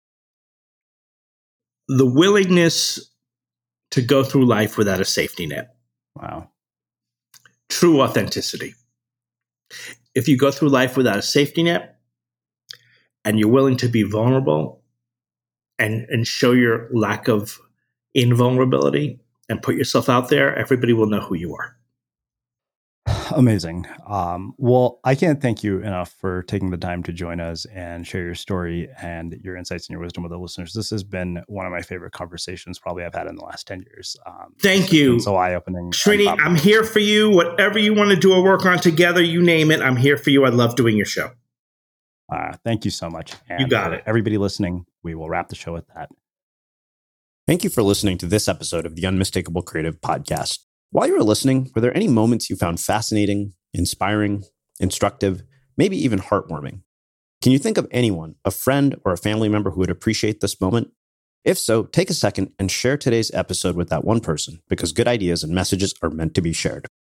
The willingness to go through life without a safety net. Wow. True authenticity. If you go through life without a safety net and you're willing to be vulnerable and, and show your lack of invulnerability and put yourself out there, everybody will know who you are. Amazing. Um, well, I can't thank you enough for taking the time to join us and share your story and your insights and your wisdom with the listeners. This has been one of my favorite conversations probably I've had in the last ten years. Um, thank you. So eye-opening. Srini, I'm here for you. Whatever you want to do or work on together, you name it. I'm here for you. I love doing your show. Uh, thank you so much. And you got it. Everybody listening, we will wrap the show with that. Thank you for listening to this episode of the Unmistakable Creative Podcast. While you were listening, were there any moments you found fascinating, inspiring, instructive, maybe even heartwarming? Can you think of anyone, a friend or a family member who would appreciate this moment? If so, take a second and share today's episode with that one person, because good ideas and messages are meant to be shared.